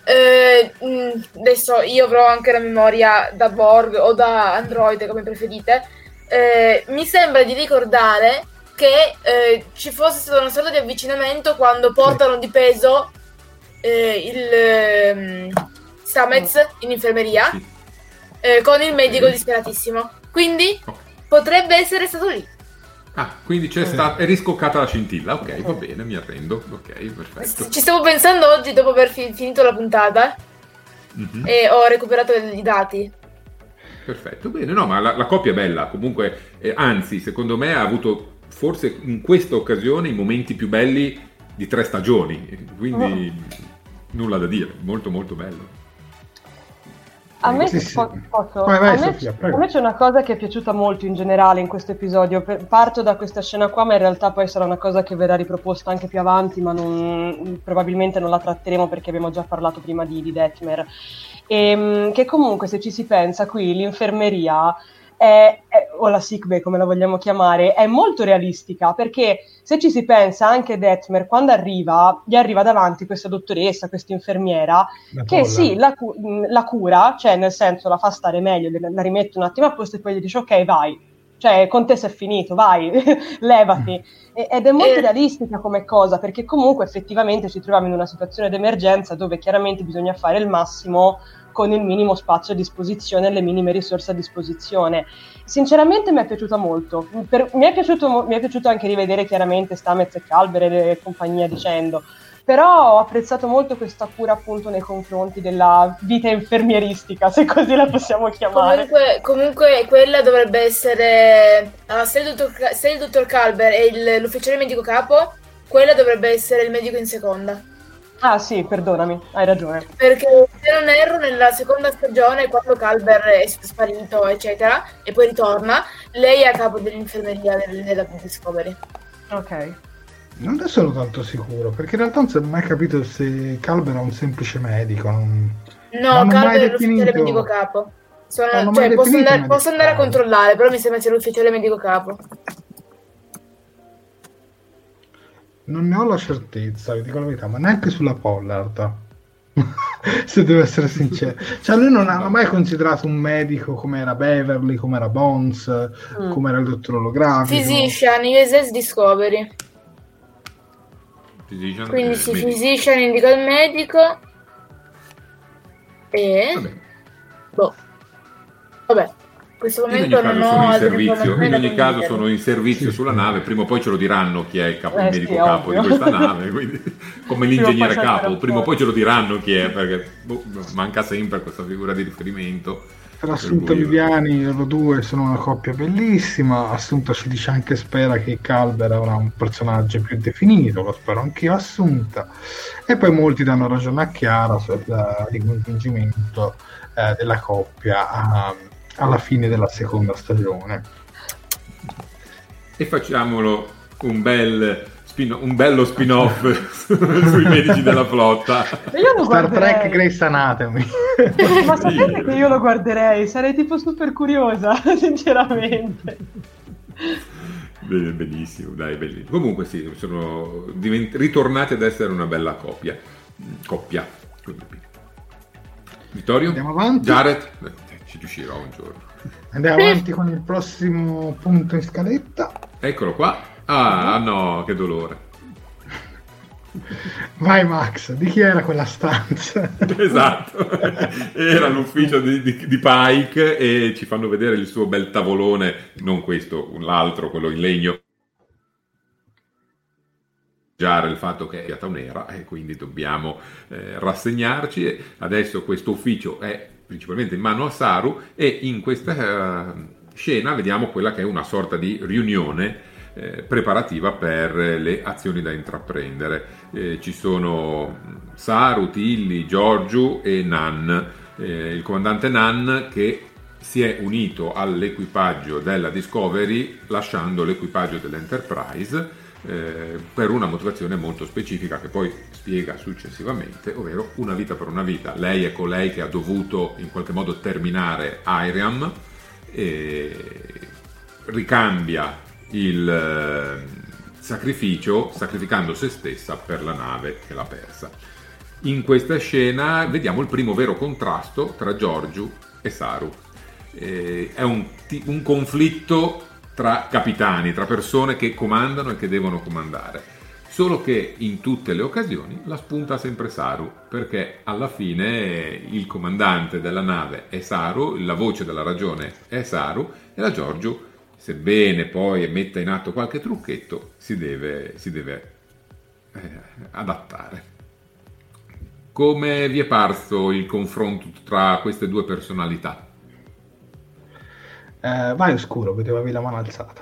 adesso io avrò anche la memoria da Borg o da Android, come preferite, mi sembra di ricordare che ci fosse stato una sorta di avvicinamento quando portano di peso il Stamets in infermeria con il medico disperatissimo. Quindi potrebbe essere stato lì. Quindi è riscoccata la scintilla. Ok, va bene, mi arrendo. Ok, perfetto. Ci stavo pensando oggi dopo aver finito la puntata e ho recuperato i dati. Perfetto, bene. No, ma la coppia è bella. Comunque, anzi, secondo me ha avuto forse in questa occasione i momenti più belli di 3 stagioni. Quindi nulla da dire. Molto molto bello. A me, posso? A me c'è una cosa che è piaciuta molto in generale in questo episodio. Parto da questa scena qua, ma in realtà poi sarà una cosa che verrà riproposta anche più avanti, ma probabilmente non la tratteremo perché abbiamo già parlato prima di Detmer. Che comunque, se ci si pensa, qui l'infermeria o la sick bay, come la vogliamo chiamare, è molto realistica, perché se ci si pensa, anche Detmer quando gli arriva davanti questa dottoressa, questa infermiera che sì, la cura, cioè nel senso la fa stare meglio, la rimette un attimo a posto e poi gli dice ok, vai, cioè con te si è finito, vai, levati. ed è molto realistica come cosa, perché comunque effettivamente ci troviamo in una situazione d'emergenza dove chiaramente bisogna fare il massimo con il minimo spazio a disposizione e le minime risorse a disposizione. Sinceramente mi è piaciuta molto. Mi è piaciuto anche rivedere chiaramente Stamets e Culber e compagnia dicendo, però ho apprezzato molto questa cura appunto nei confronti della vita infermieristica, se così la possiamo chiamare. Comunque quella dovrebbe essere, se il dottor Culber è l'ufficiale medico capo, quella dovrebbe essere il medico in seconda. Ah sì, perdonami, hai ragione. Perché se non erro nella seconda stagione, quando Culber è sparito eccetera e poi ritorna, lei è a capo dell'infermeria della Discovery. Ok. Non ne sono tanto sicuro, perché in realtà non si è mai capito se Culber è un semplice medico. No, Culber è l'ufficiale medico capo. Posso andare a controllare, però mi sembra sia l'ufficiale medico capo. Non ne ho la certezza, vi dico la verità, ma neanche sulla Pollard. Se devo essere sincero. Cioè lui non ha mai considerato un medico come era Beverly, come era Bones, come era il dottor olografico. Physician, USS Discovery. Quindi sì, Physician indica il medico e vabbè, in questo momento non ho in ogni caso sono in servizio sulla nave, prima o poi ce lo diranno chi è il medico capo di questa nave, quindi, come l'ingegnere capo, prima o poi ce lo diranno chi è, perché manca sempre questa figura di riferimento. Per Assunta Viviani loro due sono una coppia bellissima. Assunta ci dice anche spera che Culber avrà un personaggio più definito, lo spero anch'io Assunta, e poi molti danno ragione a Chiara sul ricongiungimento della coppia alla fine della seconda stagione. E facciamolo un bello spin-off sui medici della flotta. Star Trek Grey's Anatomy. Ma sapete che io lo guarderei? Sarei tipo super curiosa, sinceramente. Benissimo, dai, bellissimo. Comunque sì, sono ritornati ad essere una bella coppia. Vittorio? Andiamo avanti. Jared? Ci riuscirò un giorno. Andiamo avanti con il prossimo punto in scaletta. Eccolo qua. Ah no, che dolore. Vai Max, di chi era quella stanza? Esatto, era l'ufficio di Pike e ci fanno vedere il suo bel tavolone, non questo, l'altro, quello in legno. Il fatto che è piata un'era e quindi dobbiamo rassegnarci. E adesso questo ufficio è principalmente in mano a Saru e in questa scena vediamo quella che è una sorta di riunione preparativa per le azioni da intraprendere. Ci sono Saru, Tilly, Giorgio e Nan. Il comandante Nan che si è unito all'equipaggio della Discovery lasciando l'equipaggio dell'Enterprise per una motivazione molto specifica che poi spiega successivamente, ovvero una vita per una vita. Lei è colei che ha dovuto in qualche modo terminare Airiam e ricambia il sacrificio sacrificando se stessa per la nave che l'ha persa. In questa scena vediamo il primo vero contrasto tra Giorgio e Saru. È un conflitto tra capitani, tra persone che comandano e che devono comandare, solo che in tutte le occasioni la spunta sempre Saru, perché alla fine il comandante della nave è Saru, la voce della ragione è Saru e la Giorgio, sebbene poi metta in atto qualche trucchetto, si deve adattare. Come vi è parso il confronto tra queste due personalità? Vai Oscuro, vedevi la mano alzata.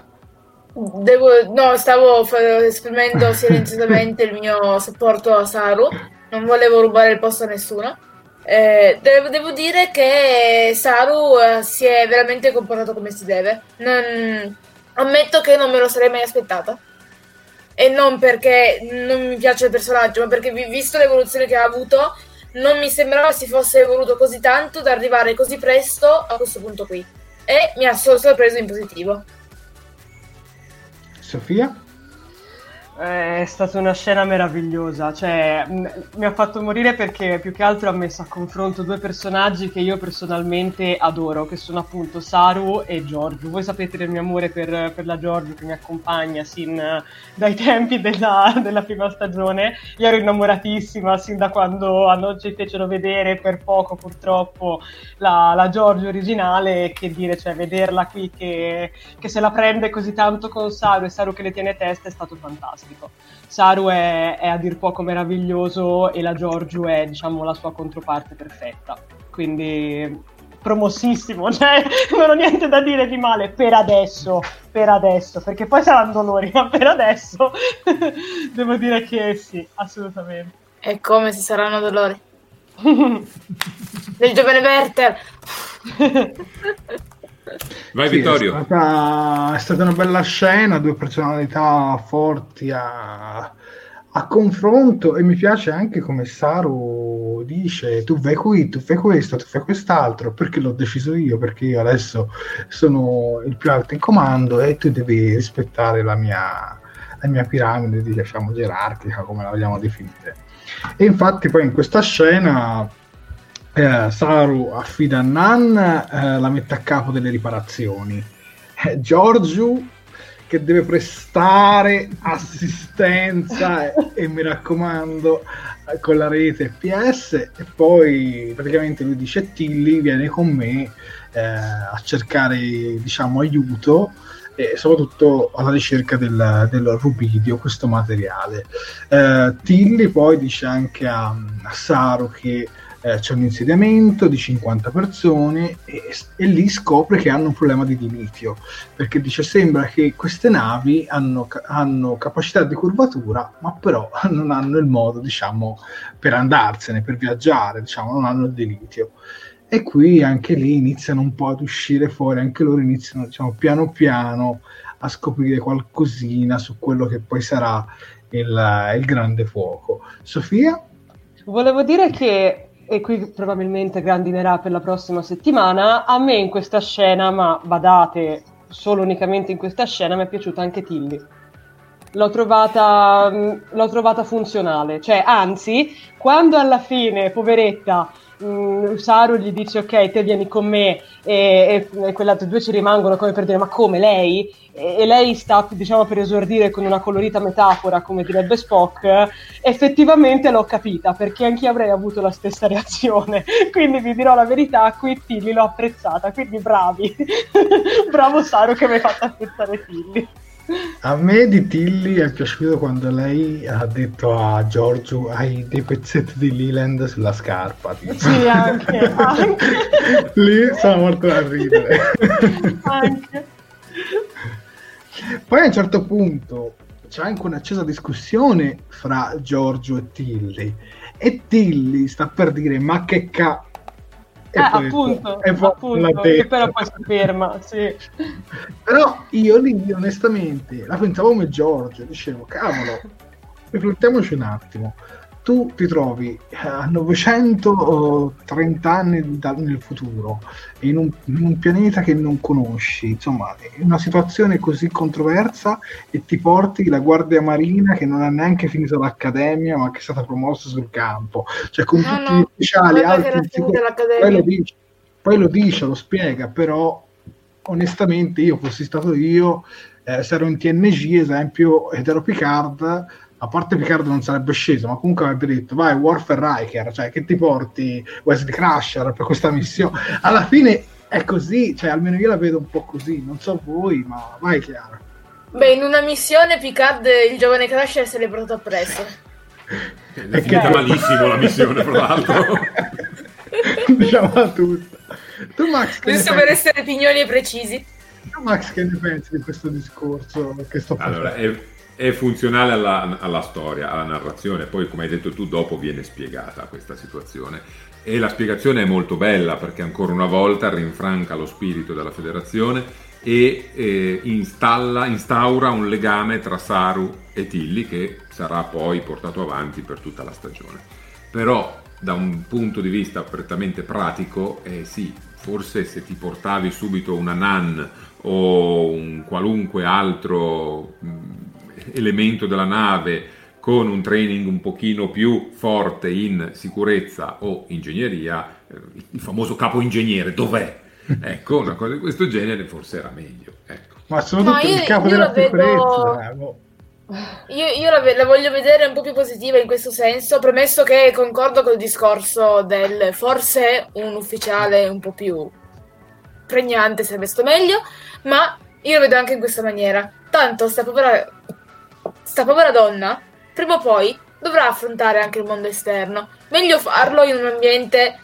Stavo esprimendo silenziosamente il mio supporto a Saru, non volevo rubare il posto a nessuno. Devo dire che Saru si è veramente comportato come si deve. Ammetto che non me lo sarei mai aspettata. E non perché non mi piace il personaggio, ma perché visto l'evoluzione che ha avuto, non mi sembrava si fosse evoluto così tanto da arrivare così presto a questo punto qui. E mi ha sorpreso in positivo. Sofia? È stata una scena meravigliosa, cioè mi ha fatto morire perché più che altro ha messo a confronto due personaggi che io personalmente adoro, che sono appunto Saru e Giorgio. Voi sapete del mio amore per la Giorgio che mi accompagna dai tempi della prima stagione. Io ero innamoratissima sin da quando ci fecero vedere per poco purtroppo la Giorgio originale, che dire, cioè vederla qui che se la prende così tanto con Saru e Saru che le tiene testa è stato fantastico. Saru è a dir poco meraviglioso e la Giorgio è, diciamo, la sua controparte perfetta, quindi promossissimo, cioè non ho niente da dire di male per adesso, perché poi saranno dolori, ma per adesso devo dire che sì, assolutamente. E come si saranno dolori del giovane Werther. Vai, Sì, Vittorio. è stata una bella scena, due personalità forti a confronto, e mi piace anche come Saru dice: tu fai qui, tu fai questo, tu fai quest'altro, perché l'ho deciso io, perché io adesso sono il più alto in comando e tu devi rispettare la mia piramide, diciamo, gerarchica, come la vogliamo definire. E infatti poi in questa scena Saru affida a Nan, la mette a capo delle riparazioni. Giorgio che deve prestare assistenza e mi raccomando con la rete PS, e poi praticamente lui dice: Tilly viene con me a cercare, diciamo, aiuto, e soprattutto alla ricerca del rubidio, questo materiale. Tilly poi dice anche a Saru che c'è un insediamento di 50 persone e lì scopre che hanno un problema di dilithio, perché dice: sembra che queste navi hanno capacità di curvatura, ma però non hanno il modo, diciamo, per andarsene, per viaggiare, diciamo, non hanno il dilithio. E qui anche lì iniziano un po' ad uscire fuori, anche loro iniziano, diciamo, piano piano a scoprire qualcosina su quello che poi sarà il grande fuoco. Sofia? Volevo dire che, e qui probabilmente grandinerà per la prossima settimana, a me in questa scena, ma badate, solo unicamente in questa scena, mi è piaciuta anche Tilly. L'ho trovata funzionale, cioè anzi, quando alla fine, poveretta, Saru gli dice: ok, te vieni con me, e quelle altre due ci rimangono come per dire: ma come, lei? E lei sta, diciamo, per esordire con una colorita metafora, come direbbe Spock. Effettivamente l'ho capita, perché anch'io avrei avuto la stessa reazione, quindi vi dirò la verità, qui Tilly l'ho apprezzata, quindi bravi. Bravo Saru che mi hai fatto apprezzare Tilly. A me di Tilly è piaciuto quando lei ha detto a Giorgio: hai dei pezzetti di Leland sulla scarpa, tipo. Sì, anche. Lì sono morto da ridere. Anche. Poi a un certo punto c'è anche un'accesa discussione fra Giorgio e Tilly, e Tilly sta per dire: ma che appunto, che però poi si ferma, sì. Però io lì onestamente la pensavo come Giorgio, dicevo: cavolo, riflettiamoci un attimo, tu ti trovi a 930 anni nel futuro, in un pianeta che non conosci, insomma, in una situazione così controversa, e ti porti la Guardia Marina che non ha neanche finito l'accademia ma che è stata promossa sul campo, cioè con tutti gli ufficiali alti, poi lo dice, lo spiega. Però onestamente io fossi stato io, se ero in TNG esempio ed ero Picard, a parte Picard non sarebbe sceso, ma comunque avrebbe detto: vai, Worf e Riker, cioè che ti porti Wesley Crusher per questa missione? Alla fine è così, cioè almeno io la vedo un po' così, non so voi, ma vai Chiara. Beh, in una missione Picard il giovane Crusher se l'è portato appresso. È finita malissimo la missione, tra l'altro. Diciamola tutta. Tu Max, giusto per essere pignoli e precisi. Tu Max, che ne pensi di questo discorso che sto facendo? Allora, è funzionale alla storia, alla narrazione, poi come hai detto tu dopo viene spiegata questa situazione, e la spiegazione è molto bella perché ancora una volta rinfranca lo spirito della federazione e instaura un legame tra Saru e Tilly che sarà poi portato avanti per tutta la stagione. Però da un punto di vista prettamente pratico, sì, forse se ti portavi subito una Nan o un qualunque altro elemento della nave con un training un pochino più forte in sicurezza o ingegneria, il famoso capo ingegnere, dov'è? Ecco, una cosa di questo genere forse era meglio. Ecco. Ma soprattutto il capo della sicurezza. Io la voglio vedere un po' più positiva in questo senso, premesso che concordo col discorso del forse un ufficiale un po' più pregnante sarebbe stato meglio, ma io lo vedo anche in questa maniera. Tanto sta povera donna prima o poi dovrà affrontare anche il mondo esterno. Meglio farlo in un ambiente,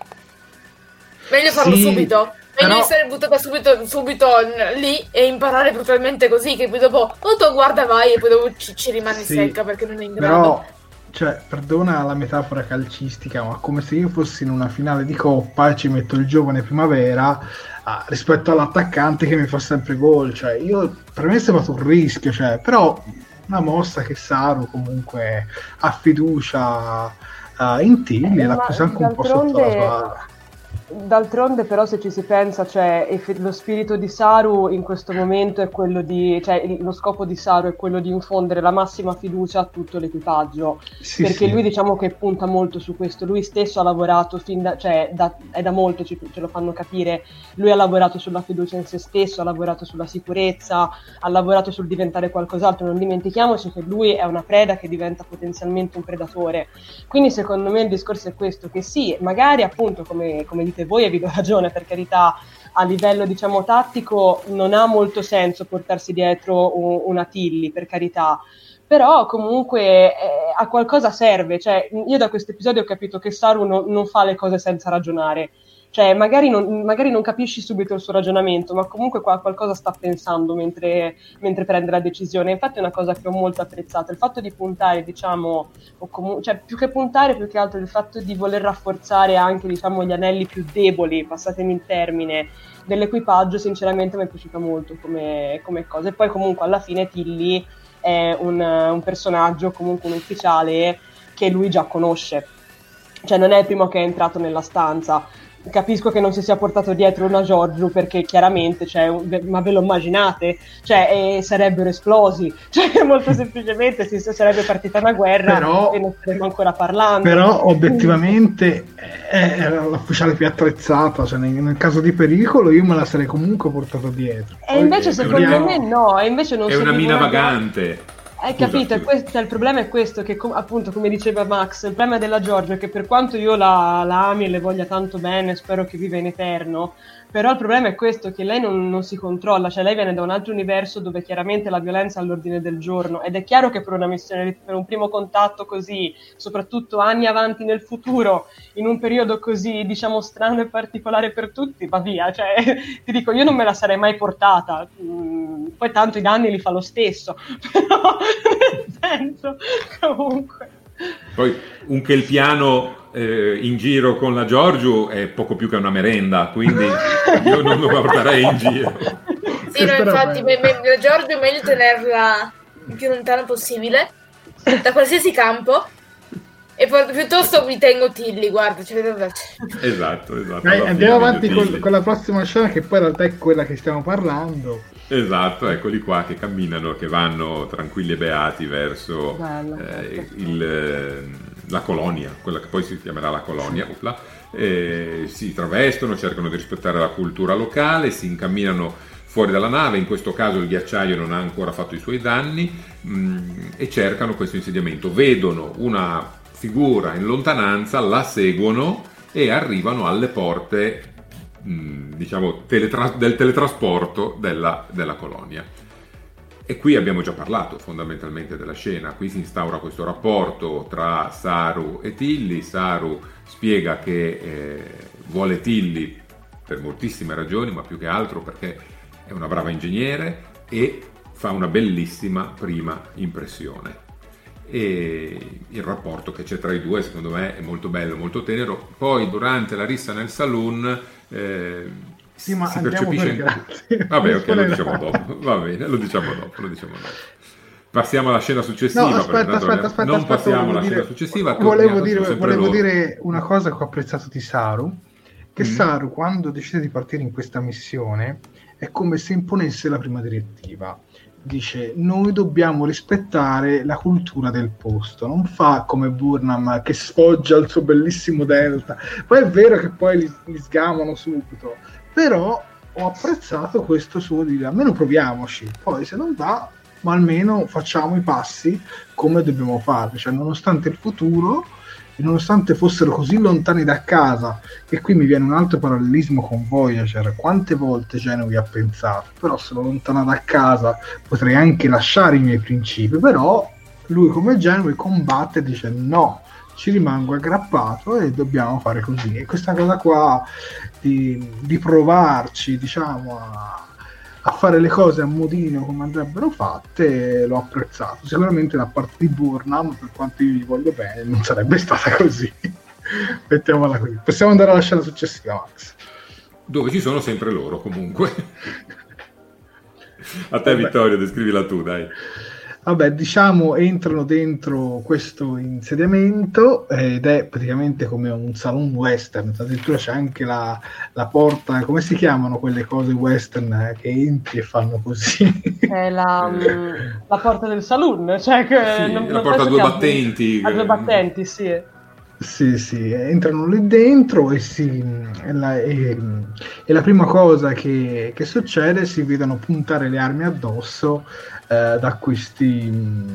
meglio farlo subito. Meglio essere buttata subito lì e imparare brutalmente così, che poi dopo tu guarda vai e poi dopo ci rimane secca perché non è in grado. Però, cioè, perdona la metafora calcistica, ma come se io fossi in una finale di Coppa e ci metto il giovane Primavera rispetto all'attaccante che mi fa sempre gol. Cioè, per me è stato un rischio, cioè, però una mossa che Saru comunque ha fiducia in Tilly e l'ha presa anche un po' sotto la sbarra. D'altronde però se ci si pensa, cioè lo spirito di Saru in questo momento è quello lo scopo di Saru è quello di infondere la massima fiducia a tutto l'equipaggio, perché lui diciamo che punta molto su questo. Lui stesso ha lavorato è da molto, ce lo fanno capire, lui ha lavorato sulla fiducia in se stesso, ha lavorato sulla sicurezza, ha lavorato sul diventare qualcos'altro. Non dimentichiamoci che lui è una preda che diventa potenzialmente un predatore, quindi secondo me il discorso è questo, che sì, magari appunto come dite voi, e vi do ragione, per carità, a livello diciamo tattico non ha molto senso portarsi dietro una Tilly, per carità, però comunque a qualcosa serve. Cioè, io da questo episodio ho capito che Saru non fa le cose senza ragionare, cioè magari non capisci subito il suo ragionamento, ma comunque qualcosa sta pensando mentre prende la decisione. Infatti è una cosa che ho molto apprezzato, il fatto di puntare, diciamo, cioè più che puntare, più che altro il fatto di voler rafforzare anche, diciamo, gli anelli più deboli, passatemi il termine, dell'equipaggio. Sinceramente mi è piaciuta molto come cosa. E poi comunque alla fine Tilly è un personaggio, comunque un ufficiale che lui già conosce, cioè non è il primo che è entrato nella stanza. Capisco che non si sia portato dietro una Giorgio, perché chiaramente, cioè, ma ve lo immaginate? Cioè, sarebbero esplosi, cioè molto semplicemente sarebbe partita una guerra e non staremmo ancora parlando. Però obiettivamente è l'ufficiale più attrezzata, cioè nel caso di pericolo io me la sarei comunque portato dietro. E invece secondo me no, e invece non è una mina vagante. Hai capito? Il problema è questo, che appunto, come diceva Max, il problema della Giorgio è che per quanto io la ami e le voglia tanto bene, spero che viva in eterno, però il problema è questo, che lei non si controlla, cioè lei viene da un altro universo dove chiaramente la violenza è all'ordine del giorno, ed è chiaro che per una missione, per un primo contatto così, soprattutto anni avanti nel futuro, in un periodo così, diciamo, strano e particolare per tutti, va via, cioè ti dico, io non me la sarei mai portata, poi tanto i danni li fa lo stesso, però nel senso, comunque. Poi che il piano in giro con la Giorgio è poco più che una merenda, quindi io non lo porterei in giro. Sì, no, infatti la Giorgio è meglio tenerla il più lontano possibile da qualsiasi campo, e poi piuttosto mi tengo Tilly, guarda, esatto. Andiamo avanti con la prossima scena, che poi in realtà è quella che stiamo parlando. Esatto, eccoli qua che camminano, che vanno tranquilli e beati verso la colonia, quella che poi si chiamerà la colonia. Si travestono, cercano di rispettare la cultura locale, si incamminano fuori dalla nave. In questo caso il ghiacciaio non ha ancora fatto i suoi danni, e cercano questo insediamento. Vedono una figura in lontananza, la seguono e arrivano alle porte, diciamo, del teletrasporto della colonia. E qui abbiamo già parlato fondamentalmente della scena. Qui si instaura questo rapporto tra Saru e Tilly. Saru spiega che vuole Tilly per moltissime ragioni, ma più che altro perché è una brava ingegnere e fa una bellissima prima impressione. E il rapporto che c'è tra i due, secondo me, è molto bello, molto tenero. Poi durante la rissa nel saloon sì, ma si percepisce vabbè, ok, lo diciamo dopo. Va bene, lo diciamo dopo. Passiamo alla scena successiva. No, aspetta, non passiamo alla scena successiva. Volevo dire una cosa che ho apprezzato di Saru, che Saru, quando decide di partire in questa missione, è come se imponesse la prima direttiva. dice noi dobbiamo rispettare la cultura del posto, non fa come Burnham che sfoggia il suo bellissimo delta. Poi è vero che poi li sgamano subito, però ho apprezzato questo suo dire almeno proviamoci, poi se non va, ma almeno facciamo i passi come dobbiamo farli, cioè nonostante il futuro e nonostante fossero così lontani da casa, e qui mi viene un altro parallelismo con Voyager, quante volte Janeway ha pensato però sono lontana da casa, potrei anche lasciare i miei principi, però lui come Janeway combatte e dice no, ci rimango aggrappato e dobbiamo fare così. E questa cosa qua di provarci, diciamo, a fare le cose a modino come andrebbero fatte, l'ho apprezzato. Sicuramente da parte di Burnham, per quanto io gli voglio bene, non sarebbe stata così. Mettiamola qui. Possiamo andare alla scena successiva, Max, dove ci sono sempre loro comunque. A te, Vittorio, descrivila tu, dai. Vabbè, diciamo, entrano dentro questo insediamento ed è praticamente come un salon western, addirittura c'è anche la porta, come si chiamano quelle cose western che entri e fanno così? È la porta del saloon, cioè che sì, la porta a due battenti. A due battenti, sì. Sì, entrano lì dentro e la prima cosa che succede, si vedono puntare le armi addosso da questi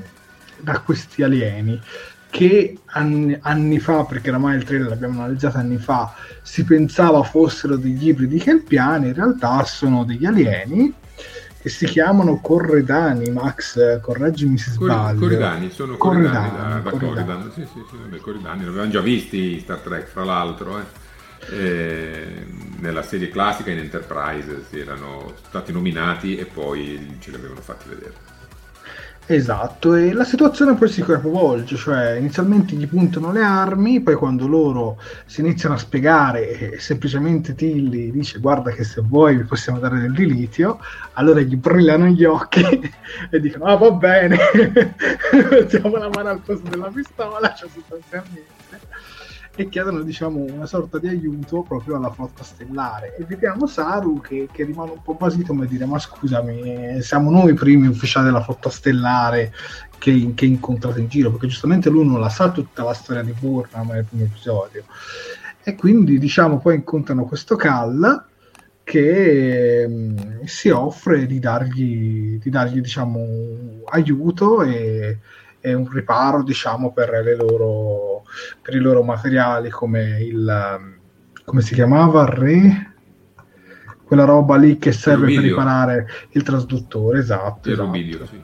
alieni che anni fa, perché oramai il trailer l'abbiamo analizzato anni fa, si pensava fossero degli ibridi kelpiani, in realtà sono degli alieni che si chiamano Corredani. Max, correggimi se sbaglio. Corridani, sono Corridani da Corridan. Sì, vabbè, Corridani, l'avevamo già visti Star Trek, fra l'altro, nella serie classica in Enterprise si erano stati nominati e poi ce li avevano fatti vedere. Esatto, e la situazione poi si capovolge, cioè inizialmente gli puntano le armi, poi quando loro si iniziano a spiegare e semplicemente Tilly dice guarda che se vuoi vi possiamo dare del dilitio, allora gli brillano gli occhi e dicono ah va bene, mettiamo la mano al posto della pistola, cioè sostanzialmente, e chiedono, diciamo, una sorta di aiuto proprio alla flotta stellare, e vediamo Saru che rimane un po' basito, come dire ma scusami, siamo noi i primi ufficiali della flotta stellare che incontrate in giro, perché giustamente lui non la sa tutta la storia di Burnham nel primo episodio, e quindi diciamo poi incontrano questo Cal che si offre di dargli diciamo aiuto e un riparo, diciamo, per i loro materiali, come si chiamava, quella roba lì che serve per riparare il trasduttore, esatto. Rubidio, sì.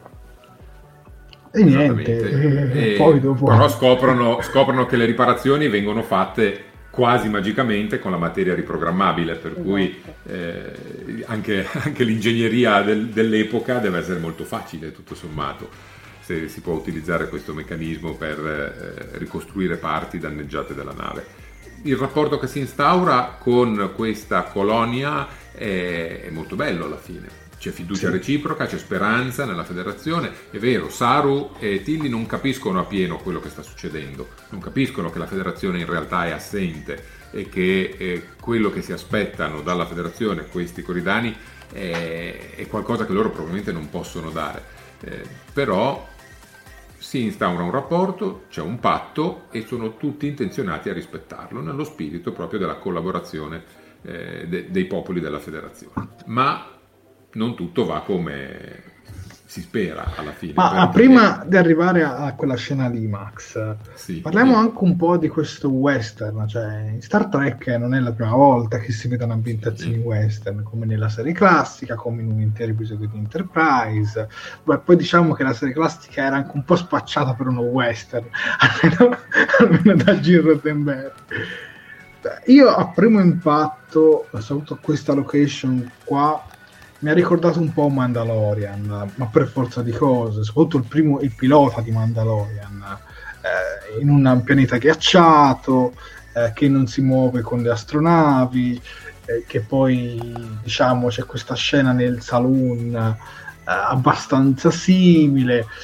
E niente, poi dopo però scoprono che le riparazioni vengono fatte quasi magicamente con la materia riprogrammabile, per cui anche l'ingegneria dell'epoca deve essere molto facile, tutto sommato, se si può utilizzare questo meccanismo per ricostruire parti danneggiate della nave. Il rapporto che si instaura con questa colonia è molto bello alla fine. C'è fiducia reciproca, c'è speranza nella federazione. È vero, Saru e Tilly non capiscono appieno quello che sta succedendo, non capiscono che la federazione in realtà è assente e che quello che si aspettano dalla federazione, questi Corridani, è qualcosa che loro probabilmente non possono dare. Però si instaura un rapporto, c'è un patto e sono tutti intenzionati a rispettarlo nello spirito proprio della collaborazione dei popoli della federazione. Ma non tutto va come si spera alla fine. Ma prima di arrivare a quella scena lì, Max, parliamo anche un po' di questo western, cioè in Star Trek non è la prima volta che si vedono ambientazioni western, come nella serie classica, come in un intero episodio di Enterprise. Poi diciamo che la serie classica era anche un po' spacciata per uno western, almeno da Gene Roddenberry. Io a primo impatto, soprattutto questa location qua, mi ha ricordato un po' Mandalorian, ma per forza di cose, soprattutto il pilota di Mandalorian, in un pianeta ghiacciato, che non si muove con le astronavi, che poi, diciamo, c'è questa scena nel saloon abbastanza simile.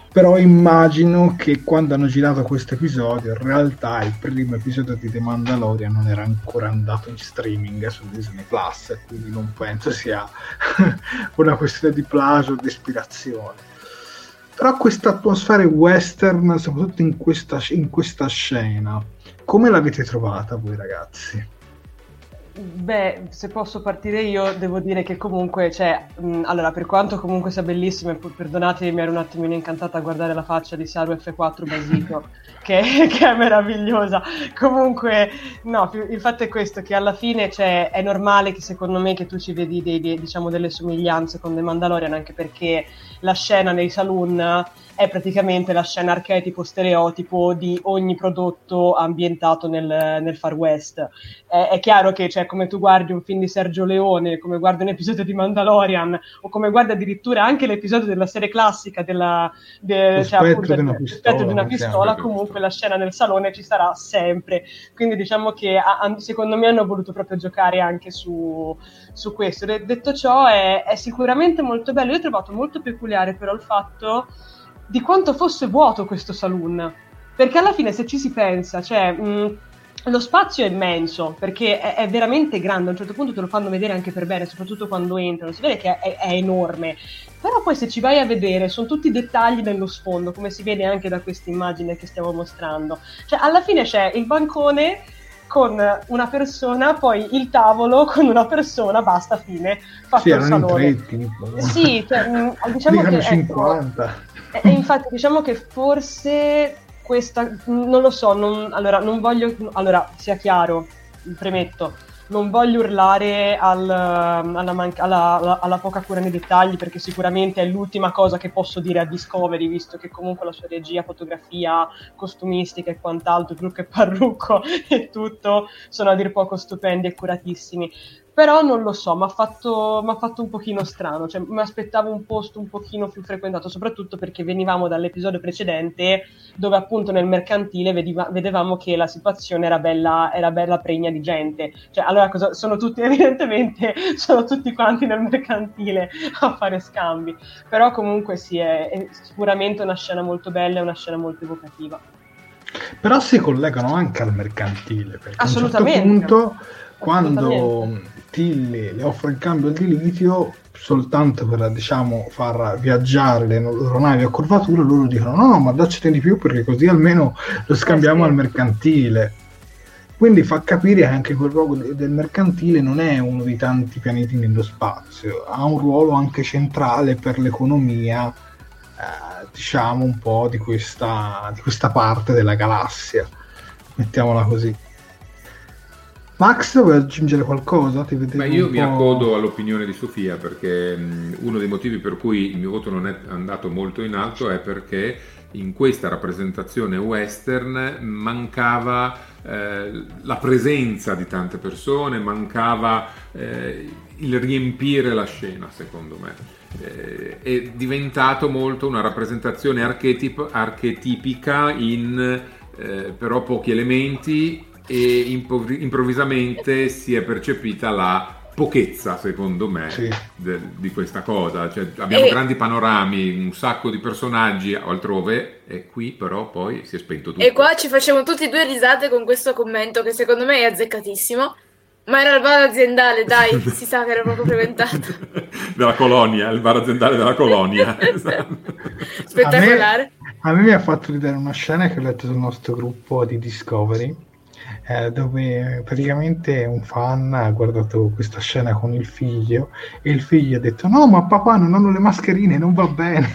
Però immagino che quando hanno girato questo episodio, in realtà il primo episodio di The Mandalorian non era ancora andato in streaming su Disney Plus, quindi non penso sia una questione di plagio o di ispirazione. Però questa atmosfera western, soprattutto in questa scena, come l'avete trovata voi ragazzi? Beh, se posso partire io, devo dire che comunque, allora, per quanto comunque sia bellissimo, e perdonatemi, mi ero un attimino incantata a guardare la faccia di Saru F4 Basito, che è meravigliosa. Comunque, no, il fatto è questo, che alla fine, è normale che secondo me che tu ci vedi diciamo delle somiglianze con The Mandalorian, anche perché la scena nei saloon è praticamente la scena archetipo stereotipo di ogni prodotto ambientato nel Far West. È chiaro che, come tu guardi un film di Sergio Leone, come guardi un episodio di Mandalorian, o come guardi addirittura anche l'episodio della serie classica di una pistola, comunque la scena nel salone ci sarà sempre. Quindi diciamo che secondo me hanno voluto proprio giocare anche su questo. Detto ciò, è sicuramente molto bello. Io ho trovato molto peculiare però il fatto di quanto fosse vuoto questo saloon, perché alla fine, se ci si pensa, lo spazio è immenso, perché è veramente grande. A un certo punto te lo fanno vedere anche per bene, soprattutto quando entrano, si vede che è enorme, però poi se ci vai a vedere sono tutti dettagli nello sfondo, come si vede anche da questa immagine che stiamo mostrando. Alla fine c'è il bancone con una persona, poi il tavolo con una persona, basta, fine, fatto il salone. Sì, diciamo che 50. E infatti diciamo che forse questa, non lo so, non voglio, sia chiaro, premetto, non voglio urlare alla poca cura nei dettagli, perché sicuramente è l'ultima cosa che posso dire a Discovery, visto che comunque la sua regia, fotografia, costumistica e quant'altro, trucco e parrucco e tutto sono a dir poco stupendi e curatissimi. Però non lo so, mi ha fatto un pochino strano, mi aspettavo un posto un pochino più frequentato, soprattutto perché venivamo dall'episodio precedente dove appunto nel mercantile vedevamo che la situazione era bella pregna di gente. Allora sono tutti quanti nel mercantile a fare scambi. Però comunque sì, è sicuramente una scena molto bella e una scena molto evocativa. Però si collegano anche al mercantile, perché assolutamente. A un certo punto, quando Tilly le offre il cambio di litio soltanto per, far viaggiare le loro navi a curvatura, loro dicono no, ma daccene di più, perché così almeno lo scambiamo al mercantile. Quindi fa capire che anche quel luogo del mercantile non è uno di tanti pianeti nello spazio, ha un ruolo anche centrale per l'economia, un po' di questa parte della galassia, mettiamola così. Max, vuoi aggiungere qualcosa? Io mi accodo all'opinione di Sofia, perché uno dei motivi per cui il mio voto non è andato molto in alto è perché in questa rappresentazione western mancava la presenza di tante persone, mancava il riempire la scena, secondo me. È diventato molto una rappresentazione archetipica in però pochi elementi, e improvvisamente si è percepita la pochezza, secondo me, di questa cosa. Abbiamo grandi panorami, un sacco di personaggi altrove, e qui però poi si è spento tutto. E qua ci facciamo tutti due risate con questo commento, che secondo me è azzeccatissimo. Ma era il bar aziendale, dai, si sa che era proprio frequentato. Della colonia, il bar aziendale della colonia. Spettacolare. A me mi ha fatto ridere una scena che ho letto sul nostro gruppo di Discovery, dove praticamente un fan ha guardato questa scena con il figlio e il figlio ha detto no, ma papà non hanno le mascherine, non va bene.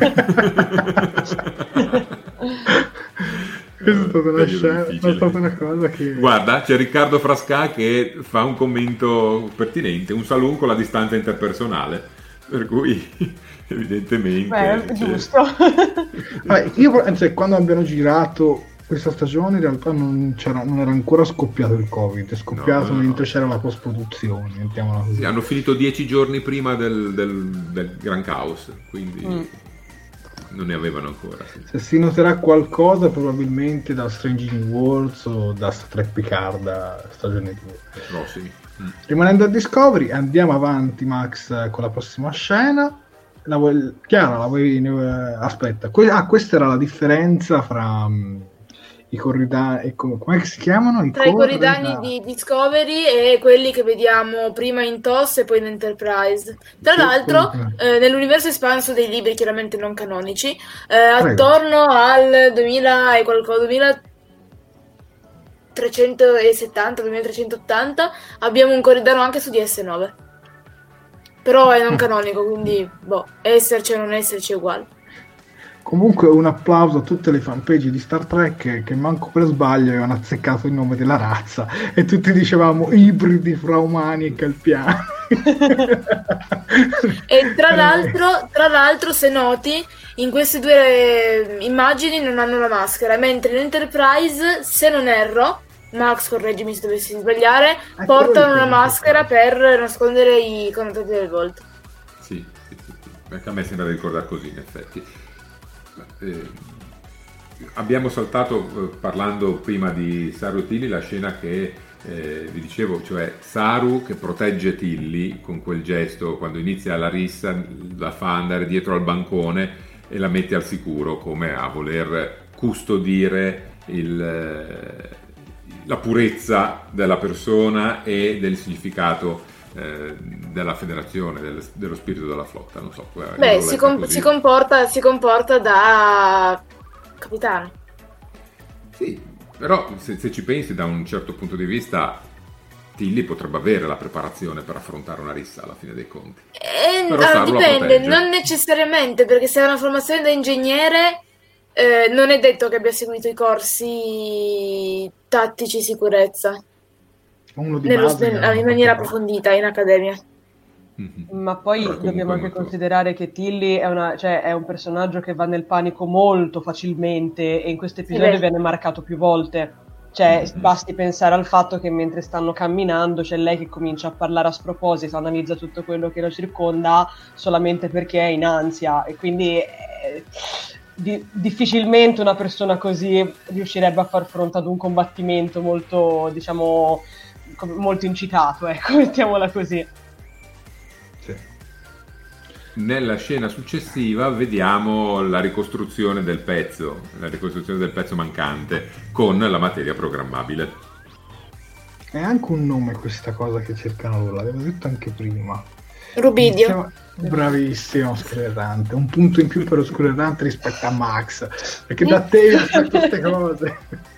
Questa è stata una scena, è stata una cosa che... Guarda, c'è Riccardo Frasca che fa un commento pertinente, un saloon con la distanza interpersonale, per cui evidentemente... Beh, giusto. Io quando abbiamo girato questa stagione in realtà non era ancora scoppiato il Covid, è scoppiato mentre c'era la post-produzione, mettiamola così. Sì, hanno finito 10 giorni prima del Gran Caos, quindi non ne avevano ancora. Sì. Se si noterà qualcosa probabilmente da Strange New Worlds o da Star Trek Picard stagione 2. Prossimi. Rimanendo a Discovery, andiamo avanti Max con la prossima scena. Chiara, aspetta, questa era la differenza fra i corridani, com'è che si chiamano? Tra i corridani di Discovery e quelli che vediamo prima in TOS e poi in Enterprise. Tra l'altro, nell'universo espanso dei libri, chiaramente non canonici, attorno al 2000 e qualcosa, 2370-2380 abbiamo un corridano anche su DS9. Però è non canonico, quindi esserci o non esserci è uguale. Comunque un applauso a tutte le fanpage di Star Trek che manco per sbaglio avevano azzeccato il nome della razza e tutti dicevamo ibridi fra umani e calpiani. E tra l'altro, se noti, in queste due immagini non hanno la maschera, mentre in Enterprise, se non erro, Max, correggimi se dovessi sbagliare, portano una maschera per nascondere i connotati del volto. Sì, perché a me sembra di ricordare così, in effetti. Abbiamo saltato, parlando prima di Saru e Tilly, la scena che vi dicevo, cioè Saru che protegge Tilly con quel gesto quando inizia la rissa, la fa andare dietro al bancone e la mette al sicuro, come a voler custodire la purezza della persona e del significato della federazione, dello spirito della flotta. Non so. Si comporta da capitano. Sì, però se ci pensi da un certo punto di vista, Tilly potrebbe avere la preparazione per affrontare una rissa alla fine dei conti. Allora, dipende, non necessariamente, perché se ha una formazione da ingegnere non è detto che abbia seguito i corsi tattici sicurezza in maniera approfondita in accademia. Ma poi dobbiamo anche considerare che Tilly è un personaggio che va nel panico molto facilmente e in questo episodio viene marcato più volte. Basti pensare al fatto che mentre stanno camminando c'è lei che comincia a parlare a sproposito, analizza tutto quello che lo circonda solamente perché è in ansia, e quindi difficilmente una persona così riuscirebbe a far fronte ad un combattimento molto, diciamo, molto incitato, ecco, mettiamola così. Nella scena successiva vediamo la ricostruzione del pezzo mancante con la materia programmabile. È anche un nome questa cosa che cercano loro, l'avevo detto anche prima. Rubidio. Bravissimo, Oscuretante. Un punto in più per Oscuretante rispetto a Max, perché da te io so queste cose.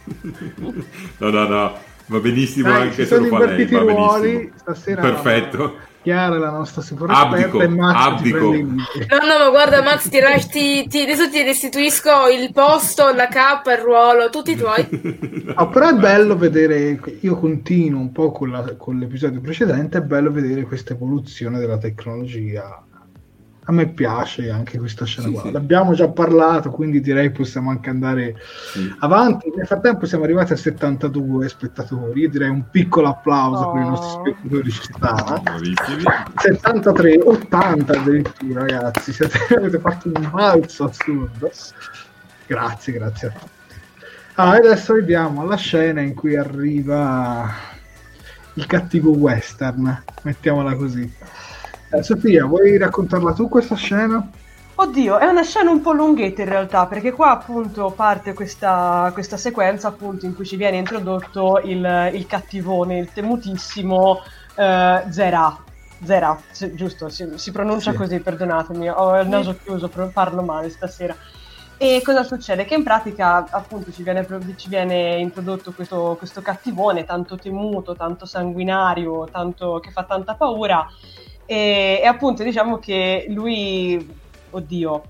No, va benissimo. Dai, anche se lo fa lei, va benissimo. Stasera perfetto. Chiara è la nostra super esperta e Max ti prende in No, ma guarda Max, adesso ti restituisco il posto, la cappa, il ruolo, tutti i tuoi. Però è bello vedere, io continuo un po' con l'episodio precedente, è bello vedere questa evoluzione della tecnologia. A me piace anche questa scena qua. Sì. L'abbiamo già parlato, quindi direi possiamo anche andare avanti. Nel frattempo siamo arrivati a 72 spettatori. Io direi un piccolo applauso per i nostri spettatori, ci sta. 73, 80 addirittura, ragazzi. Avete fatto un balzo assurdo. Grazie a tutti. Adesso vediamo la scena in cui arriva il cattivo western, mettiamola così. Sofia, vuoi raccontarla tu questa scena? Oddio, è una scena un po' lunghetta in realtà, perché qua appunto parte questa sequenza appunto in cui ci viene introdotto il cattivone, il temutissimo Zera, giusto, si pronuncia così, perdonatemi, ho il naso chiuso, parlo male stasera. E cosa succede? Che in pratica appunto ci viene introdotto questo cattivone tanto temuto, tanto sanguinario, tanto che fa tanta paura. E appunto diciamo che lui, mi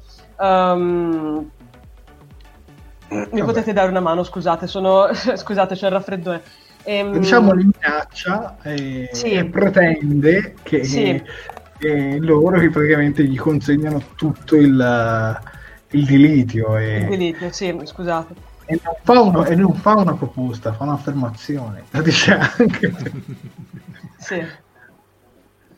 potete dare una mano, scusate, c'è il raffreddore. Diciamo li minaccia e pretende che loro che praticamente gli consegnano tutto il dilitio. Il dilitio, sì, scusate. E non fa una proposta, fa un'affermazione, la dice anche. Sì.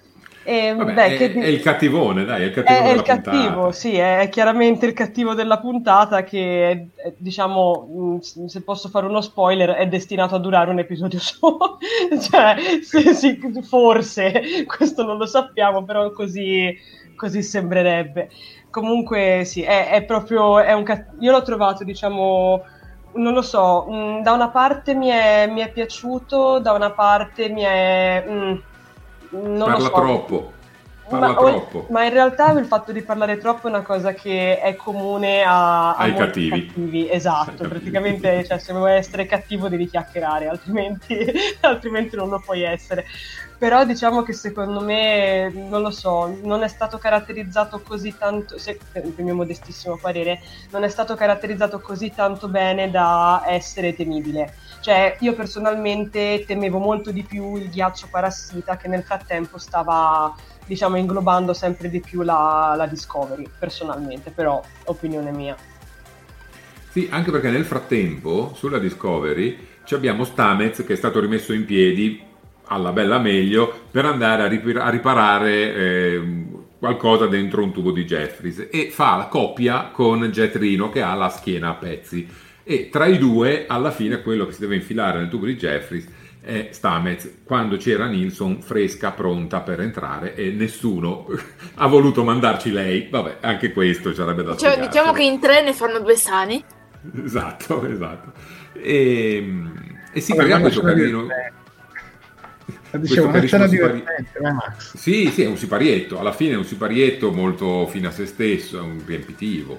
Vabbè, è il cattivone, dai, è il cattivo della puntata. Cattivo, sì, è chiaramente il cattivo della puntata che, diciamo, se posso fare uno spoiler, è destinato a durare un episodio solo. Cioè, sì, forse, questo non lo sappiamo, però così sembrerebbe. Comunque, sì, è proprio, io l'ho trovato, diciamo, non lo so, da una parte mi è piaciuto, da una parte mi è... non Parla lo so. troppo. Troppo. Ma in realtà il fatto di parlare troppo è una cosa che è comune ai cattivi. Esatto, praticamente cioè, se vuoi essere cattivo devi chiacchierare, altrimenti non lo puoi essere. Però diciamo che secondo me, non lo so, non è stato caratterizzato così tanto, per il mio modestissimo parere, non è stato caratterizzato così tanto bene da essere temibile. Cioè, io personalmente temevo molto di più il ghiaccio parassita che nel frattempo stava, diciamo, inglobando sempre di più la Discovery, personalmente, però opinione mia. Sì, anche perché nel frattempo, sulla Discovery, abbiamo Stamets che è stato rimesso in piedi, alla bella meglio, per andare a riparare qualcosa dentro un tubo di Jeffries, e fa la coppia con Jet Reno che ha la schiena a pezzi. E tra i due, alla fine, quello che si deve infilare nel tubo di Jeffries è Stamets, quando c'era Nilsson fresca, pronta per entrare, e nessuno ha voluto mandarci lei. Vabbè, anche questo sarebbe da spiegare. Diciamo che in 3 ne fanno 2 sani. Esatto. E sì, parliamo questo casino. Dicevo, una scena divertente, Max. Sì, è un siparietto. Alla fine è un siparietto molto fine a se stesso, è un riempitivo.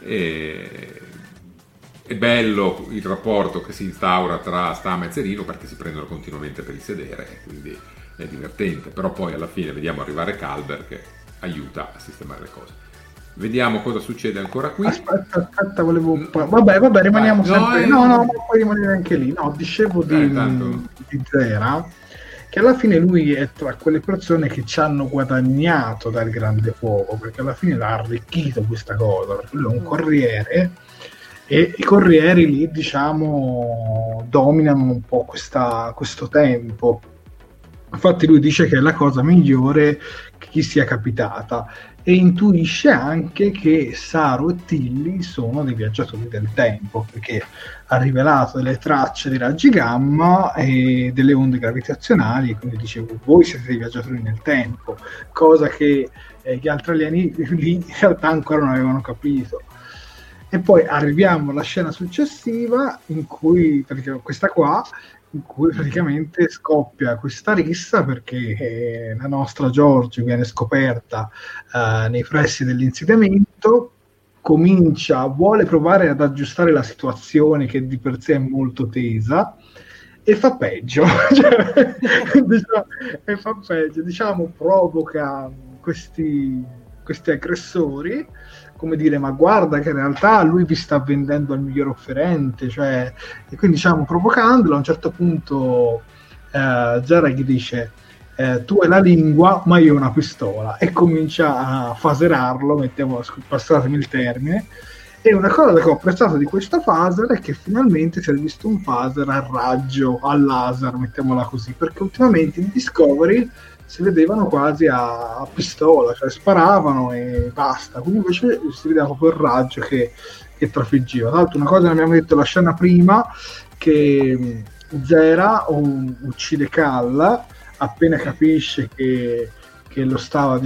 È bello il rapporto che si instaura tra Stamets e Reno, perché si prendono continuamente per il sedere, quindi è divertente. Però poi alla fine vediamo arrivare Culber che aiuta a sistemare le cose. Vediamo cosa succede ancora qui. Aspetta, volevo... Vabbè, rimaniamo sempre... No, ma puoi rimanere anche lì. No, dicevo di Zera, che alla fine lui è tra quelle persone che ci hanno guadagnato dal grande fuoco, perché alla fine l'ha arricchito questa cosa, perché lui è un corriere, e i corrieri lì, diciamo, dominano un po' questo tempo. Infatti lui dice che è la cosa migliore che gli sia capitata, e intuisce anche che Saru e Tilly sono dei viaggiatori del tempo, perché ha rivelato delle tracce dei raggi gamma e delle onde gravitazionali, quindi dicevo, voi siete dei viaggiatori nel tempo, cosa che gli altri alieni lì in realtà ancora non avevano capito. E poi arriviamo alla scena successiva, in cui praticamente scoppia questa rissa, perché la nostra George viene scoperta nei pressi dell'insediamento, vuole provare ad aggiustare la situazione, che di per sé è molto tesa, e fa peggio. Diciamo, provoca questi aggressori, come dire, ma guarda che in realtà lui vi sta vendendo al miglior offerente, cioè, e quindi, diciamo, provocandolo, a un certo punto Zera gli dice tu hai la lingua ma io ho una pistola, e comincia a faserarlo, passatemi il termine. E una cosa che ho apprezzato di questo phaser è che finalmente si è visto un phaser a raggio, al laser, mettiamola così, perché ultimamente in Discovery si vedevano quasi a pistola, cioè sparavano e basta. Quindi invece si vedeva proprio il raggio che trafiggiva. Tra l'altro, una cosa che abbiamo detto la scena prima, che Zera uccide Cal appena capisce che lo stava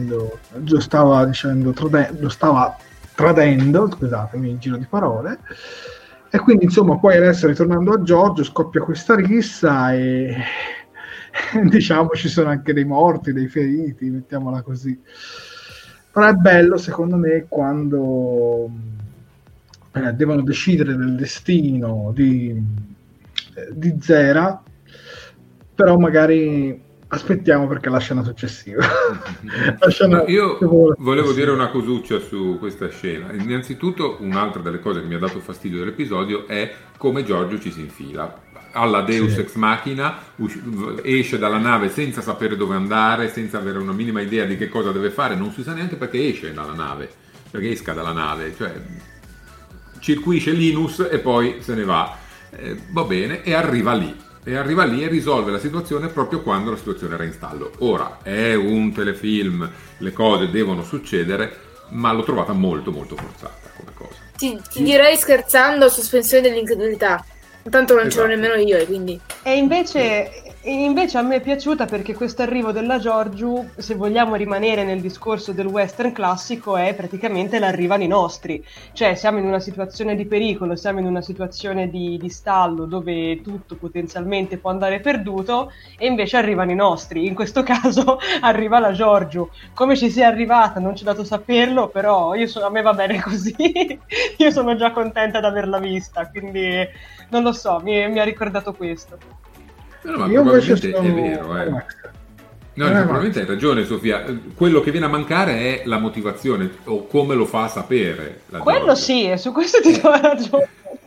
tradendo, scusatemi il giro di parole. E quindi, insomma, poi adesso, ritornando a Giorgio, scoppia questa rissa e diciamo ci sono anche dei morti, dei feriti, mettiamola così. Però è bello, secondo me, quando devono decidere del destino di Zera, però magari aspettiamo, perché la scena successiva. Io volevo dire una cosuccia su questa scena. Innanzitutto, un'altra delle cose che mi ha dato fastidio dell'episodio è come Giorgio ci si infila alla Deus Ex Machina, esce dalla nave senza sapere dove andare, senza avere una minima idea di che cosa deve fare, non si sa neanche perché esce dalla nave, perché esca dalla nave, cioè circuisce Linus e poi se ne va, va bene, e arriva lì. e arriva lì e risolve la situazione proprio quando la situazione era in stallo. Ora, è un telefilm, le cose devono succedere, ma l'ho trovata molto molto forzata come cosa. Ti direi, scherzando, sospensione dell'incredulità. Tanto non ce l'ho nemmeno io, e quindi... E invece a me è piaciuta perché questo arrivo della Giorgiu, se vogliamo rimanere nel discorso del western classico, è praticamente l'arrivano i nostri. Cioè siamo in una situazione di pericolo, siamo in una situazione di stallo dove tutto potenzialmente può andare perduto, e invece arrivano i nostri. In questo caso arriva la Giorgiu. Come ci sia arrivata non ci è dato saperlo, però a me va bene così. Io sono già contenta di averla vista, quindi non lo so, mi ha ricordato questo. No, ma probabilmente è vero, No, probabilmente hai ragione, Sofia. Quello che viene a mancare è la motivazione, o come lo fa sapere la quello Giorgia. Sì, su questo ti do ragione.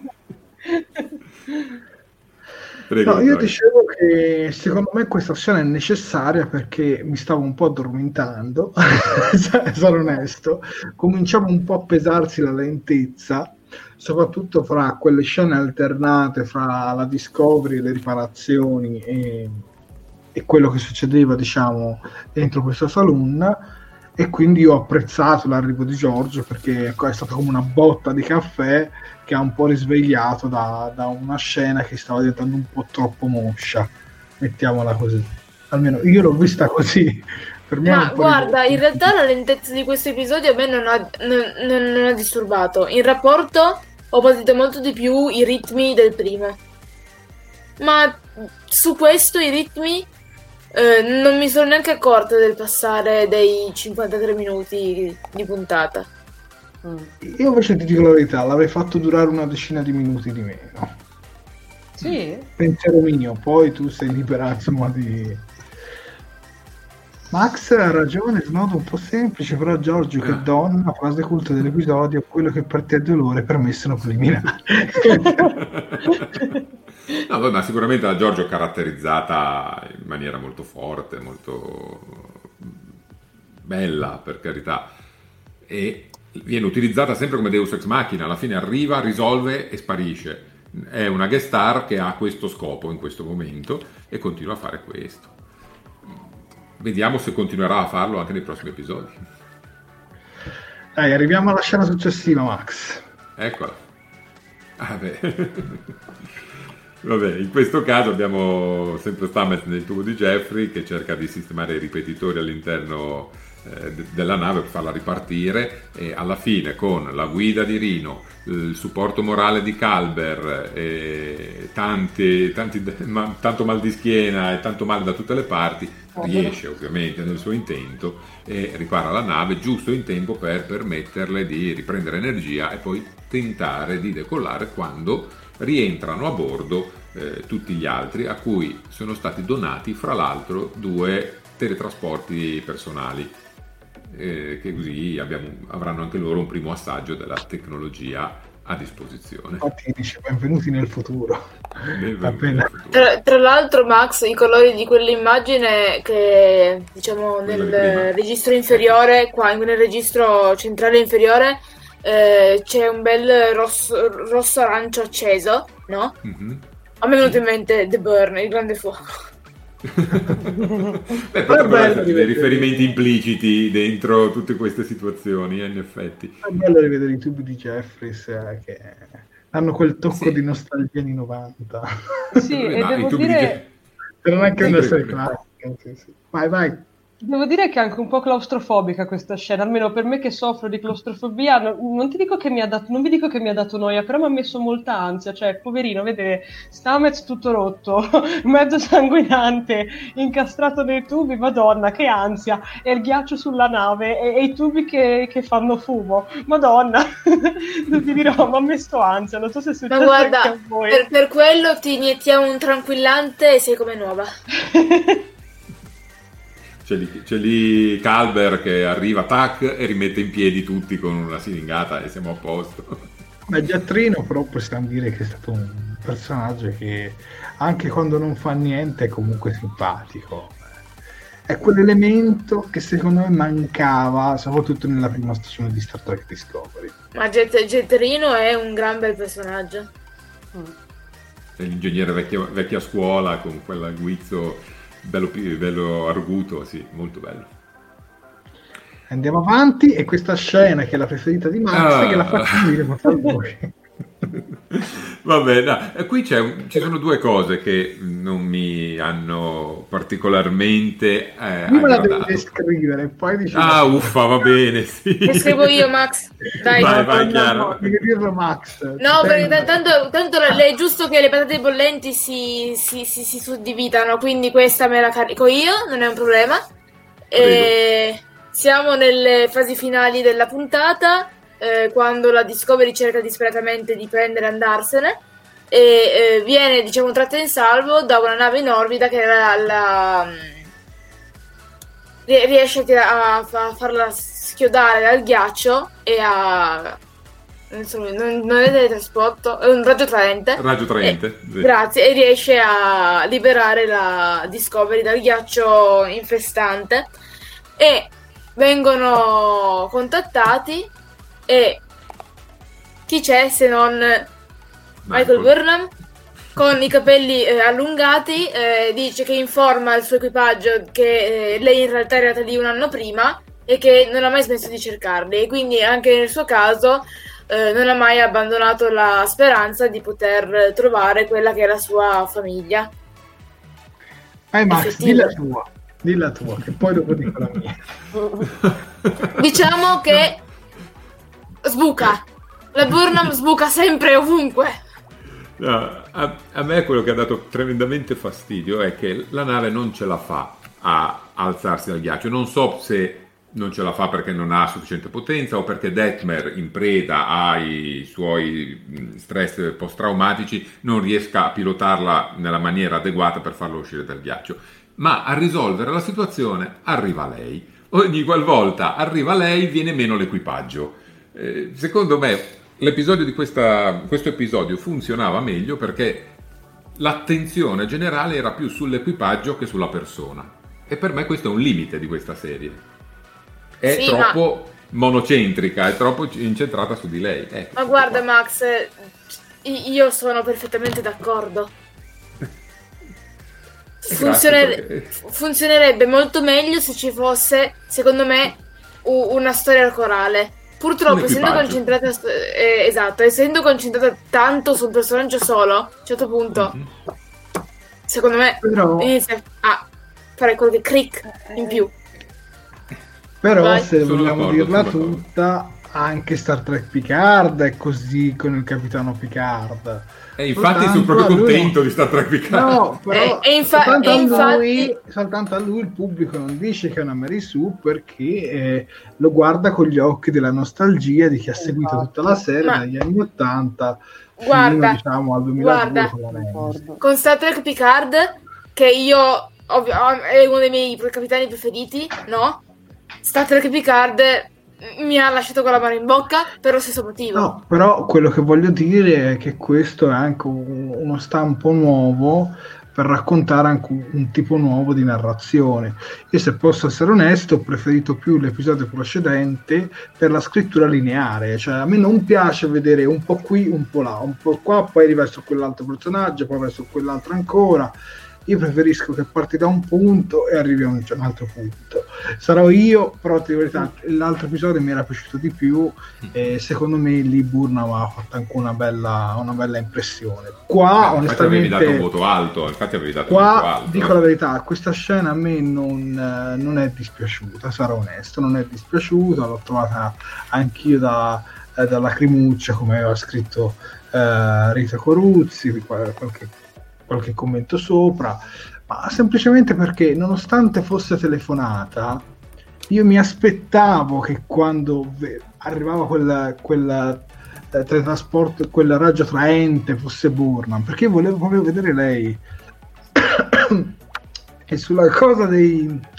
Prego, no, io dicevo che secondo me questa scena è necessaria perché mi stavo un po' addormentando, sarò onesto. Cominciava un po' a pesarsi la lentezza, soprattutto fra quelle scene alternate fra la Discovery e le riparazioni e quello che succedeva, diciamo, dentro questo saloon, e quindi ho apprezzato l'arrivo di Giorgio perché è stata come una botta di caffè che ha un po' risvegliato da una scena che stava diventando un po' troppo moscia, mettiamola così. Almeno io l'ho vista così. Per me Ma guarda, in realtà la lentezza di questo episodio a me non ha disturbato. In rapporto ho patito molto di più i ritmi del primo. Ma su questo i ritmi non mi sono neanche accorta del passare dei 53 minuti di puntata. Io invece ti dico la verità, l'avrei fatto durare una decina di minuti di meno. Sì? Pensiero mio, poi tu sei libera, insomma, di... Max ha ragione, snodo un po' semplice, però Giorgio che donna, frase culto dell'episodio, quello che per te è dolore, per me sono preliminari. No, ma sicuramente la Giorgio è caratterizzata in maniera molto forte, molto bella, per carità, e viene utilizzata sempre come Deus Ex Machina. Alla fine arriva, risolve e sparisce. È una guest star che ha questo scopo in questo momento e continua a fare questo. Vediamo se continuerà a farlo anche nei prossimi episodi. Dai, arriviamo alla scena successiva, Max. Eccola. Vabbè, in questo caso abbiamo sempre Stamets nel tubo di Jeffrey che cerca di sistemare i ripetitori all'interno della nave per farla ripartire, e alla fine, con la guida di Rino, il supporto morale di Culber, tanto mal di schiena e tanto male da tutte le parti, riesce ovviamente nel suo intento e ripara la nave giusto in tempo per permetterle di riprendere energia e poi tentare di decollare quando rientrano a bordo tutti gli altri, a cui sono stati donati fra l'altro 2 teletrasporti personali, che così avranno anche loro un primo assaggio della tecnologia a disposizione. Infatti dice benvenuti nel futuro. Tra l'altro, Max, i colori di quell'immagine che diciamo nel registro inferiore, qua nel registro centrale inferiore, c'è un bel rosso arancio acceso, no? Mm-hmm. A me è venuto in mente The Burn, il grande fuoco. Potrebbero essere dei riferimenti impliciti dentro tutte queste situazioni, in effetti. È bello rivedere i tubi di Jeffries che hanno quel tocco di nostalgia anni 90. Sì, e devo dire... non è anche una serie classica. Sì. Vai. Devo dire che è anche un po' claustrofobica questa scena, almeno per me che soffro di claustrofobia. Non vi dico che mi ha dato noia, però mi ha messo molta ansia. Cioè, poverino, vedere Stamets tutto rotto, mezzo sanguinante, incastrato nei tubi, madonna, che ansia! E il ghiaccio sulla nave, e i tubi che fanno fumo, madonna! Non ti dirò, mi ha messo ansia, non so se è successo. Ma guarda, anche a voi. Per quello ti iniettiamo un tranquillante e sei come nuova. C'è lì Culber che arriva, tac, e rimette in piedi tutti con una siringata e siamo a posto. Ma Giattrino però possiamo dire che è stato un personaggio che anche quando non fa niente è comunque simpatico. È quell'elemento che secondo me mancava soprattutto nella prima stagione di Star Trek Discovery. Ma Giattrino è un gran bel personaggio. l'ingegnere vecchia scuola con quel guizzo bello arguto, sì, molto bello. Andiamo avanti, e questa scena che è la preferita di Max, che la faccio dire a voi. Vabbè, no. Qui ci sono due cose che non mi hanno particolarmente prima la devi descrivere, poi diciamo uffa, va bene, sì. Le scrivo io, Max. Dai, vai, Chiara. No, devi dirlo, Max. No, perché tanto è giusto che le patate bollenti si suddividano, quindi questa me la carico io, non è un problema. Siamo nelle fasi finali della puntata, quando la Discovery cerca disperatamente di prendere e andarsene, e viene, diciamo, tratta in salvo da una nave in orbita che riesce a farla schiodare dal ghiaccio e a... non è teletrasporto, è un raggio traente. Sì. Grazie, e riesce a liberare la Discovery dal ghiaccio infestante, e vengono contattati, e chi c'è se non Michael Burnham con i capelli allungati, dice che informa il suo equipaggio che lei in realtà è arrivata lì un anno prima e che non ha mai smesso di cercarli, e quindi anche nel suo caso non ha mai abbandonato la speranza di poter trovare quella che è la sua famiglia. Max, di la tua, che poi dopo dico la mia. Diciamo che sbuca. La Burnham sbuca sempre ovunque. No, a me quello che ha dato tremendamente fastidio è che la nave non ce la fa a alzarsi dal ghiaccio. Non so se non ce la fa perché non ha sufficiente potenza o perché Detmer, in preda ai suoi stress post-traumatici, non riesca a pilotarla nella maniera adeguata per farlo uscire dal ghiaccio. Ma a risolvere la situazione arriva lei. Ogni qualvolta arriva lei viene meno l'equipaggio. Secondo me l'episodio di questo episodio funzionava meglio perché l'attenzione generale era più sull'equipaggio che sulla persona, e per me questo è un limite di questa serie. È troppo monocentrica, è troppo incentrata su di lei. Ma guarda Max, io sono perfettamente d'accordo. Funzionerebbe molto meglio se ci fosse, secondo me, una storia corale. Purtroppo, essendo concentrata tanto sul personaggio solo, a un certo punto, secondo me, inizia a fare qualche click in più. Però se vogliamo dirla tutta, anche Star Trek Picard è così con il capitano Picard. E infatti sono proprio contento di Star Trek Picard. No, però soltanto a lui il pubblico non dice che è una Mary Sue, perché lo guarda con gli occhi della nostalgia di chi ha seguito tutta la serie dagli anni 80 fino, diciamo, al 2002 con Star Trek Picard, che io è uno dei miei capitani preferiti, no? Star Trek Picard mi ha lasciato con la mano in bocca per lo stesso motivo. No, però quello che voglio dire è che questo è anche uno stampo nuovo per raccontare anche un tipo nuovo di narrazione. Io, se posso essere onesto, ho preferito più l'episodio precedente per la scrittura lineare, cioè a me non piace vedere un po' qui, un po' là, un po' qua, poi arriva su quell'altro personaggio, poi va su quell'altro ancora. Io preferisco che parti da un punto e arrivi a un altro punto. Sarò io, però in verità l'altro episodio mi era piaciuto di più, e secondo me lì Burnham ha fatto anche una bella impressione. Qua onestamente avevi dato un voto alto, dico la verità, questa scena a me non è dispiaciuta, sarò onesto, non è dispiaciuta, l'ho trovata anch'io da lacrimuccia, come aveva scritto Rita Coruzzi, qualche commento sopra, ma semplicemente perché, nonostante fosse telefonata, io mi aspettavo che quando arrivava quel teletrasporto, quel raggio traente, fosse Burnham, perché volevo proprio vedere lei. E sulla cosa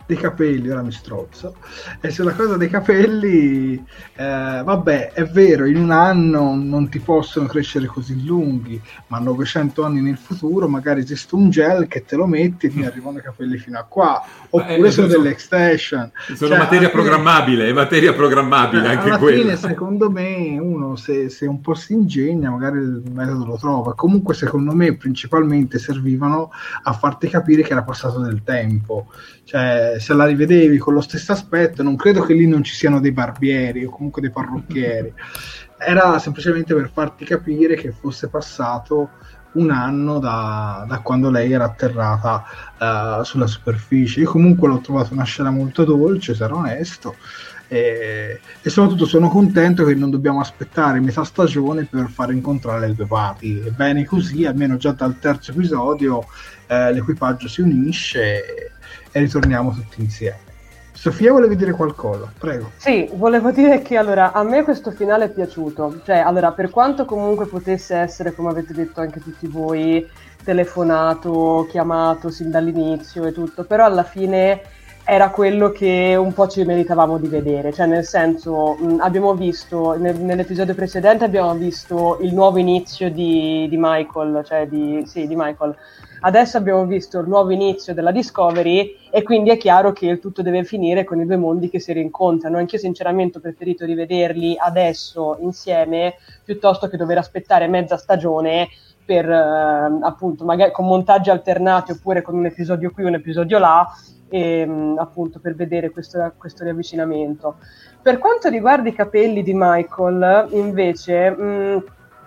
dei capelli, ora mi strozzo, e sulla cosa dei capelli, vabbè, è vero, in un anno non ti possono crescere così lunghi, ma 900 anni nel futuro magari esiste un gel che te lo metti e ti arrivano i capelli fino a qua, oppure sono delle extension. Sono materia programmabile, è materia programmabile anche alla quella. fine, secondo me, uno se un po' si ingegna, magari il metodo lo trova. Comunque, secondo me, principalmente servivano a farti capire che era passato del tempo. Cioè, se la rivedevi con lo stesso aspetto, non credo che lì non ci siano dei barbieri o comunque dei parrucchieri. Era semplicemente per farti capire che fosse passato un anno da quando lei era atterrata sulla superficie. Io comunque l'ho trovato una scena molto dolce, sarò onesto, e soprattutto sono contento che non dobbiamo aspettare metà stagione per far incontrare le due parti. Bene così, almeno già dal terzo episodio l'equipaggio si unisce e ritorniamo tutti insieme. Sofia, volevi dire qualcosa? Prego. Sì, volevo dire che allora a me questo finale è piaciuto, cioè allora per quanto comunque potesse essere, come avete detto anche tutti voi, telefonato, chiamato sin dall'inizio e tutto, però alla fine era quello che un po' ci meritavamo di vedere, cioè nel senso abbiamo visto nell'episodio precedente abbiamo visto il nuovo inizio di Michael, cioè di Michael. Adesso abbiamo visto il nuovo inizio della Discovery e quindi è chiaro che il tutto deve finire con i due mondi che si rincontrano. Anch'io sinceramente ho preferito rivederli adesso insieme piuttosto che dover aspettare mezza stagione per appunto magari con montaggi alternati oppure con un episodio qui, un episodio là, e, appunto per vedere questo riavvicinamento. Per quanto riguarda i capelli di Michael invece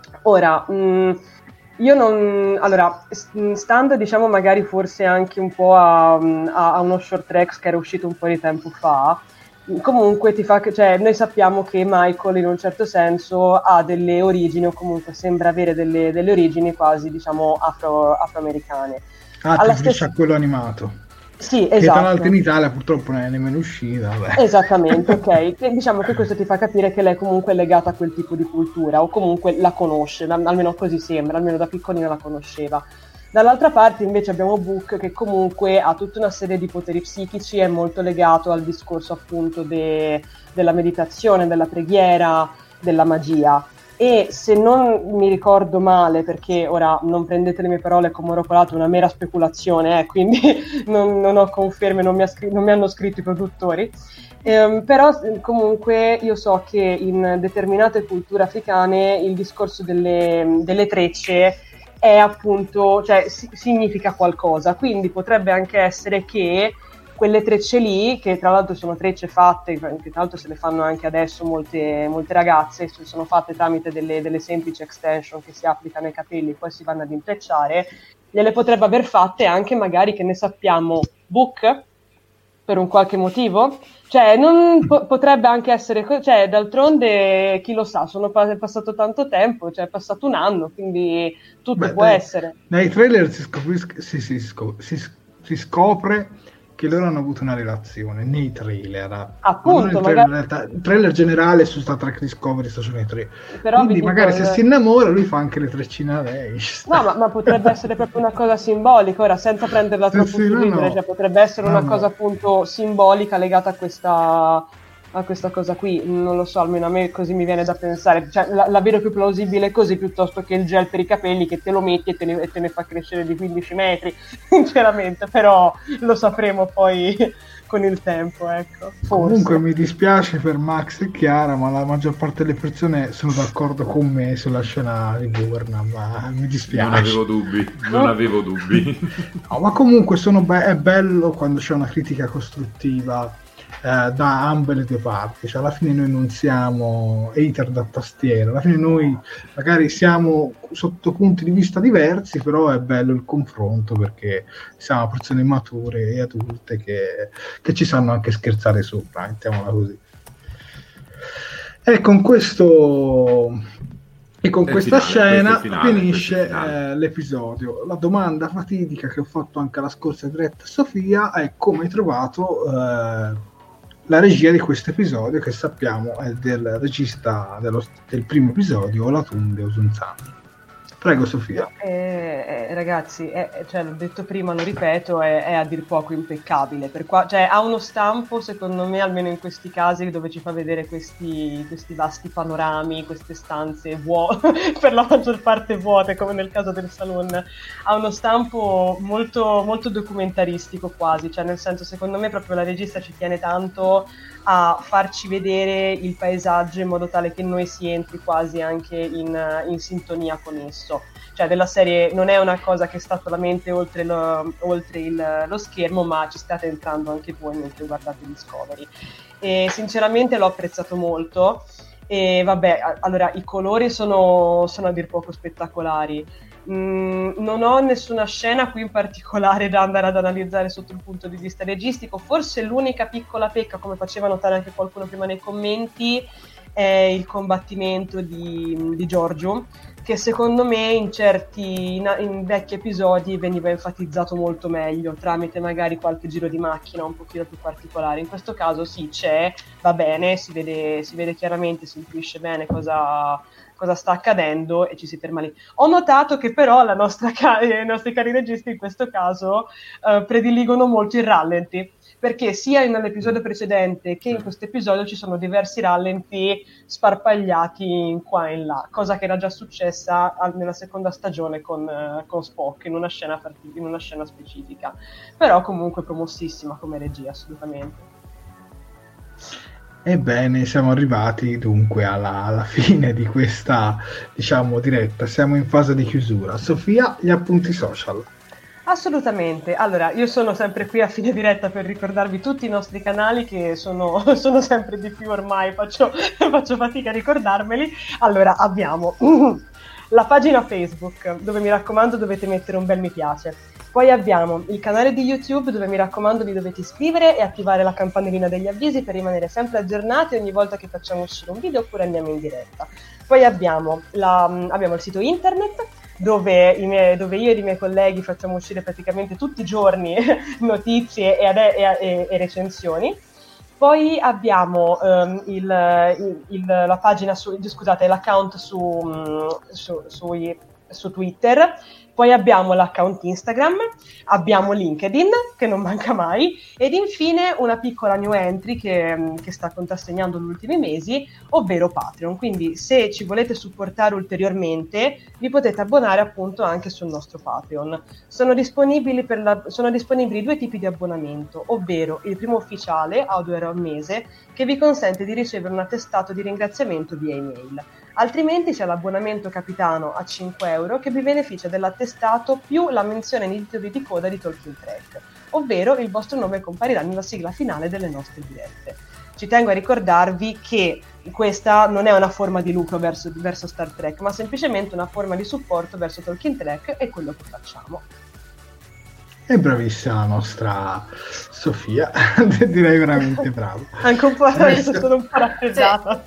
io non, allora, stando diciamo magari forse anche un po' a uno short track che era uscito un po' di tempo fa, comunque cioè noi sappiamo che Michael in un certo senso ha delle origini o comunque sembra avere delle origini quasi diciamo afroamericane. Alla stessa quello animato. Sì, che esatto. Tra l'altro in Italia purtroppo non è nemmeno uscita. Vabbè. Esattamente, ok. E diciamo che questo ti fa capire che lei comunque è legata a quel tipo di cultura o comunque la conosce, almeno così sembra, almeno da piccolina la conosceva. Dall'altra parte invece abbiamo Book che comunque ha tutta una serie di poteri psichici, è molto legato al discorso appunto della meditazione, della preghiera, della magia. E se non mi ricordo male, perché ora non prendete le mie parole come oracolato, una mera speculazione, quindi non ho conferme, non mi hanno scritto i produttori, però comunque io so che in determinate culture africane il discorso delle trecce è appunto, cioè significa qualcosa, quindi potrebbe anche essere che quelle trecce lì, che tra l'altro sono trecce fatte, che tra l'altro se le fanno anche adesso molte ragazze, sono fatte tramite delle semplici extension che si applicano ai capelli, poi si vanno ad intrecciare, gliele potrebbe aver fatte anche magari, che ne sappiamo, Book, per un qualche motivo, cioè non potrebbe anche essere, cioè d'altronde chi lo sa, è passato tanto tempo, cioè è passato un anno, quindi tutto può essere. Nei trailer si scopre che loro hanno avuto una relazione nei trailer, appunto, il trailer generale su Star Trek Discovery stagione 3, però quindi magari se si innamora lui fa anche le treccine a lei. No, ma potrebbe essere proprio una cosa simbolica, ora senza prenderla troppo sul ridere, cioè potrebbe essere una cosa appunto simbolica legata a questa cosa qui, non lo so, almeno a me così mi viene da pensare, cioè la vedo più plausibile così piuttosto che il gel per i capelli che te lo metti e te ne fa crescere di 15 metri, sinceramente, però lo sapremo poi con il tempo, ecco. Forse. Comunque mi dispiace per Max e Chiara, ma la maggior parte delle persone sono d'accordo con me sulla scena di Burnham, ma mi dispiace. Non avevo dubbi. No, ma comunque è bello quando c'è una critica costruttiva da ambe le due parti, cioè alla fine noi non siamo hater da tastiera, alla fine noi magari siamo sotto punti di vista diversi, però è bello il confronto perché siamo persone mature e adulte che ci sanno anche scherzare sopra, mettiamola così. E con questo e con questa scena finisce l'episodio. La domanda fatidica che ho fatto anche alla scorsa diretta a Sofia è: come hai trovato la regia di questo episodio, che sappiamo è del regista del primo episodio, Olatunde Osunsanmi? Prego Sofia. Ragazzi, cioè, l'ho detto prima, lo ripeto, è a dir poco impeccabile. Cioè, ha uno stampo, secondo me, almeno in questi casi dove ci fa vedere questi vasti panorami, queste stanze per la maggior parte vuote, come nel caso del Saloon. Ha uno stampo molto, molto documentaristico quasi, cioè nel senso, secondo me proprio la regista ci tiene tanto a farci vedere il paesaggio in modo tale che noi si entri quasi anche in sintonia con esso. Cioè della serie non è una cosa che sta solamente oltre lo schermo, ma ci state entrando anche voi mentre guardate Discovery. E sinceramente l'ho apprezzato molto. E vabbè, allora i colori sono a dir poco spettacolari. Non ho nessuna scena qui in particolare da andare ad analizzare sotto il punto di vista registico. Forse l'unica piccola pecca, come faceva notare anche qualcuno prima nei commenti, è il combattimento di Giorgio, che secondo me in vecchi episodi veniva enfatizzato molto meglio tramite magari qualche giro di macchina un pochino più particolare. In questo caso sì, c'è, va bene, si vede chiaramente, si intuisce bene cosa sta accadendo e ci si ferma lì. Ho notato che però i nostri cari registi in questo caso prediligono molto il rallenti, perché sia nell'episodio precedente che in questo episodio ci sono diversi rallenti sparpagliati in qua e in là, cosa che era già successa nella seconda stagione con Spock in una scena specifica. Però comunque promossissima come regia, assolutamente. Ebbene, siamo arrivati dunque alla fine di questa, diciamo, diretta. Siamo in fase di chiusura. Sofia, gli appunti social. Assolutamente. Allora, io sono sempre qui a fine diretta per ricordarvi tutti i nostri canali, che sono sempre di più ormai, faccio fatica a ricordarmeli. Allora, abbiamo la pagina Facebook, dove mi raccomando dovete mettere un bel mi piace. Poi abbiamo il canale di YouTube, dove mi raccomando vi dovete iscrivere e attivare la campanellina degli avvisi per rimanere sempre aggiornati ogni volta che facciamo uscire un video oppure andiamo in diretta. Poi abbiamo il sito internet, dove io ed i miei colleghi facciamo uscire praticamente tutti i giorni notizie e recensioni. Poi abbiamo la pagina l'account su Twitter. Poi abbiamo l'account Instagram, abbiamo LinkedIn, che non manca mai, ed infine una piccola new entry che sta contrassegnando negli ultimi mesi, ovvero Patreon. Quindi se ci volete supportare ulteriormente, vi potete abbonare appunto anche sul nostro Patreon. Sono disponibili due tipi di abbonamento, ovvero il primo ufficiale a €2 al mese, che vi consente di ricevere un attestato di ringraziamento via email. Altrimenti c'è l'abbonamento capitano a €5, che vi beneficia dell'attestato più la menzione nei titoli di coda di Talking Track, ovvero il vostro nome comparirà nella sigla finale delle nostre dirette. Ci tengo a ricordarvi che questa non è una forma di lucro verso Star Trek, ma semplicemente una forma di supporto verso Talking Track e quello che facciamo. È bravissima la nostra Sofia, direi veramente bravo. Anche un po', sono un po' raffreddata.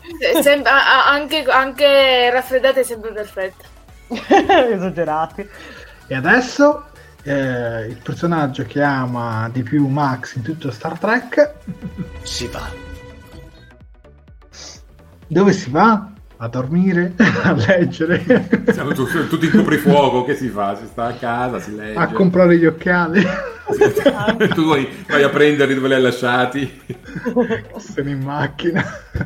Anche raffreddata è sempre perfetta. Esagerati. E adesso il personaggio che ama di più Max in tutto Star Trek si va. Dove si va? A dormire? A leggere? Siamo tutti in coprifuoco, che si fa? Si sta a casa, si legge. A comprare gli occhiali? Tu vai a prenderli dove li hai lasciati. Sono in macchina.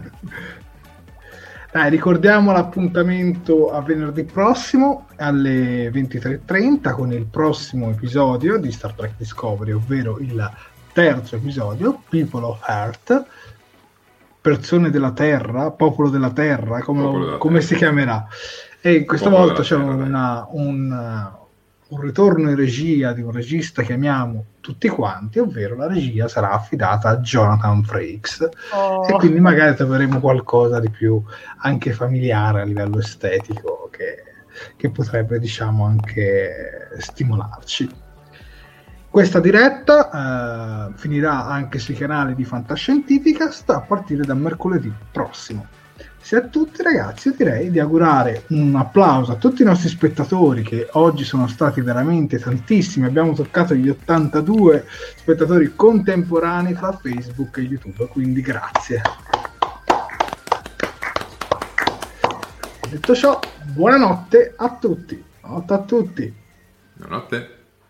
Dai, ricordiamo l'appuntamento a venerdì prossimo alle 23:30 con il prossimo episodio di Star Trek Discovery, ovvero il terzo episodio, People of Earth, persone della Terra, popolo della Terra, come si chiamerà. E questa volta c'è un ritorno in regia di un regista che amiamo tutti quanti, ovvero la regia sarà affidata a Jonathan Frakes. E quindi magari troveremo qualcosa di più anche familiare a livello estetico che potrebbe, diciamo, anche stimolarci. Questa diretta finirà anche sui canali di Fantascientificast a partire da mercoledì prossimo. Grazie a tutti ragazzi, io direi di augurare un applauso a tutti i nostri spettatori, che oggi sono stati veramente tantissimi, abbiamo toccato gli 82 spettatori contemporanei fra Facebook e YouTube, quindi grazie. Detto ciò, buonanotte a tutti. Buonanotte a tutti. Buonanotte.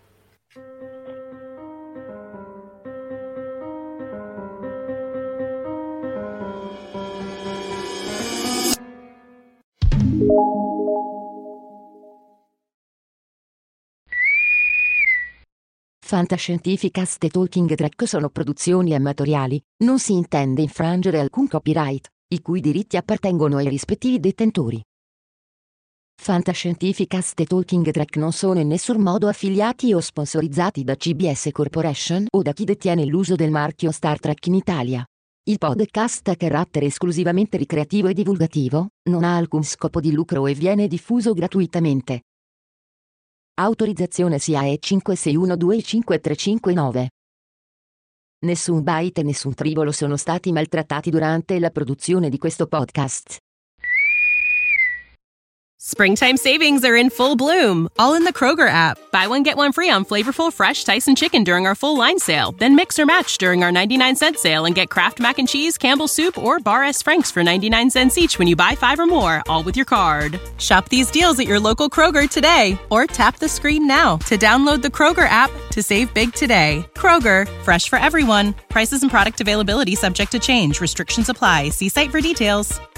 Fantascientificast e Talking Track sono produzioni amatoriali, non si intende infrangere alcun copyright, i cui diritti appartengono ai rispettivi detentori. Fantascientificast e Talking Track non sono in nessun modo affiliati o sponsorizzati da CBS Corporation o da chi detiene l'uso del marchio Star Trek in Italia. Il podcast ha carattere esclusivamente ricreativo e divulgativo, non ha alcun scopo di lucro e viene diffuso gratuitamente. Autorizzazione SIAE 56125359. Nessun byte e nessun tribolo sono stati maltrattati durante la produzione di questo podcast. Springtime savings are in full bloom, all in the Kroger app. Buy one, get one free on flavorful, fresh Tyson chicken during our full line sale. Then mix or match during our 99-cent sale and get Kraft Mac and Cheese, Campbell's Soup, or Bar S. Franks for 99 cents each when you buy 5 or more, all with your card. Shop these deals at your local Kroger today, or tap the screen now to download the Kroger app to save big today. Kroger, fresh for everyone. Prices and product availability subject to change. Restrictions apply. See site for details.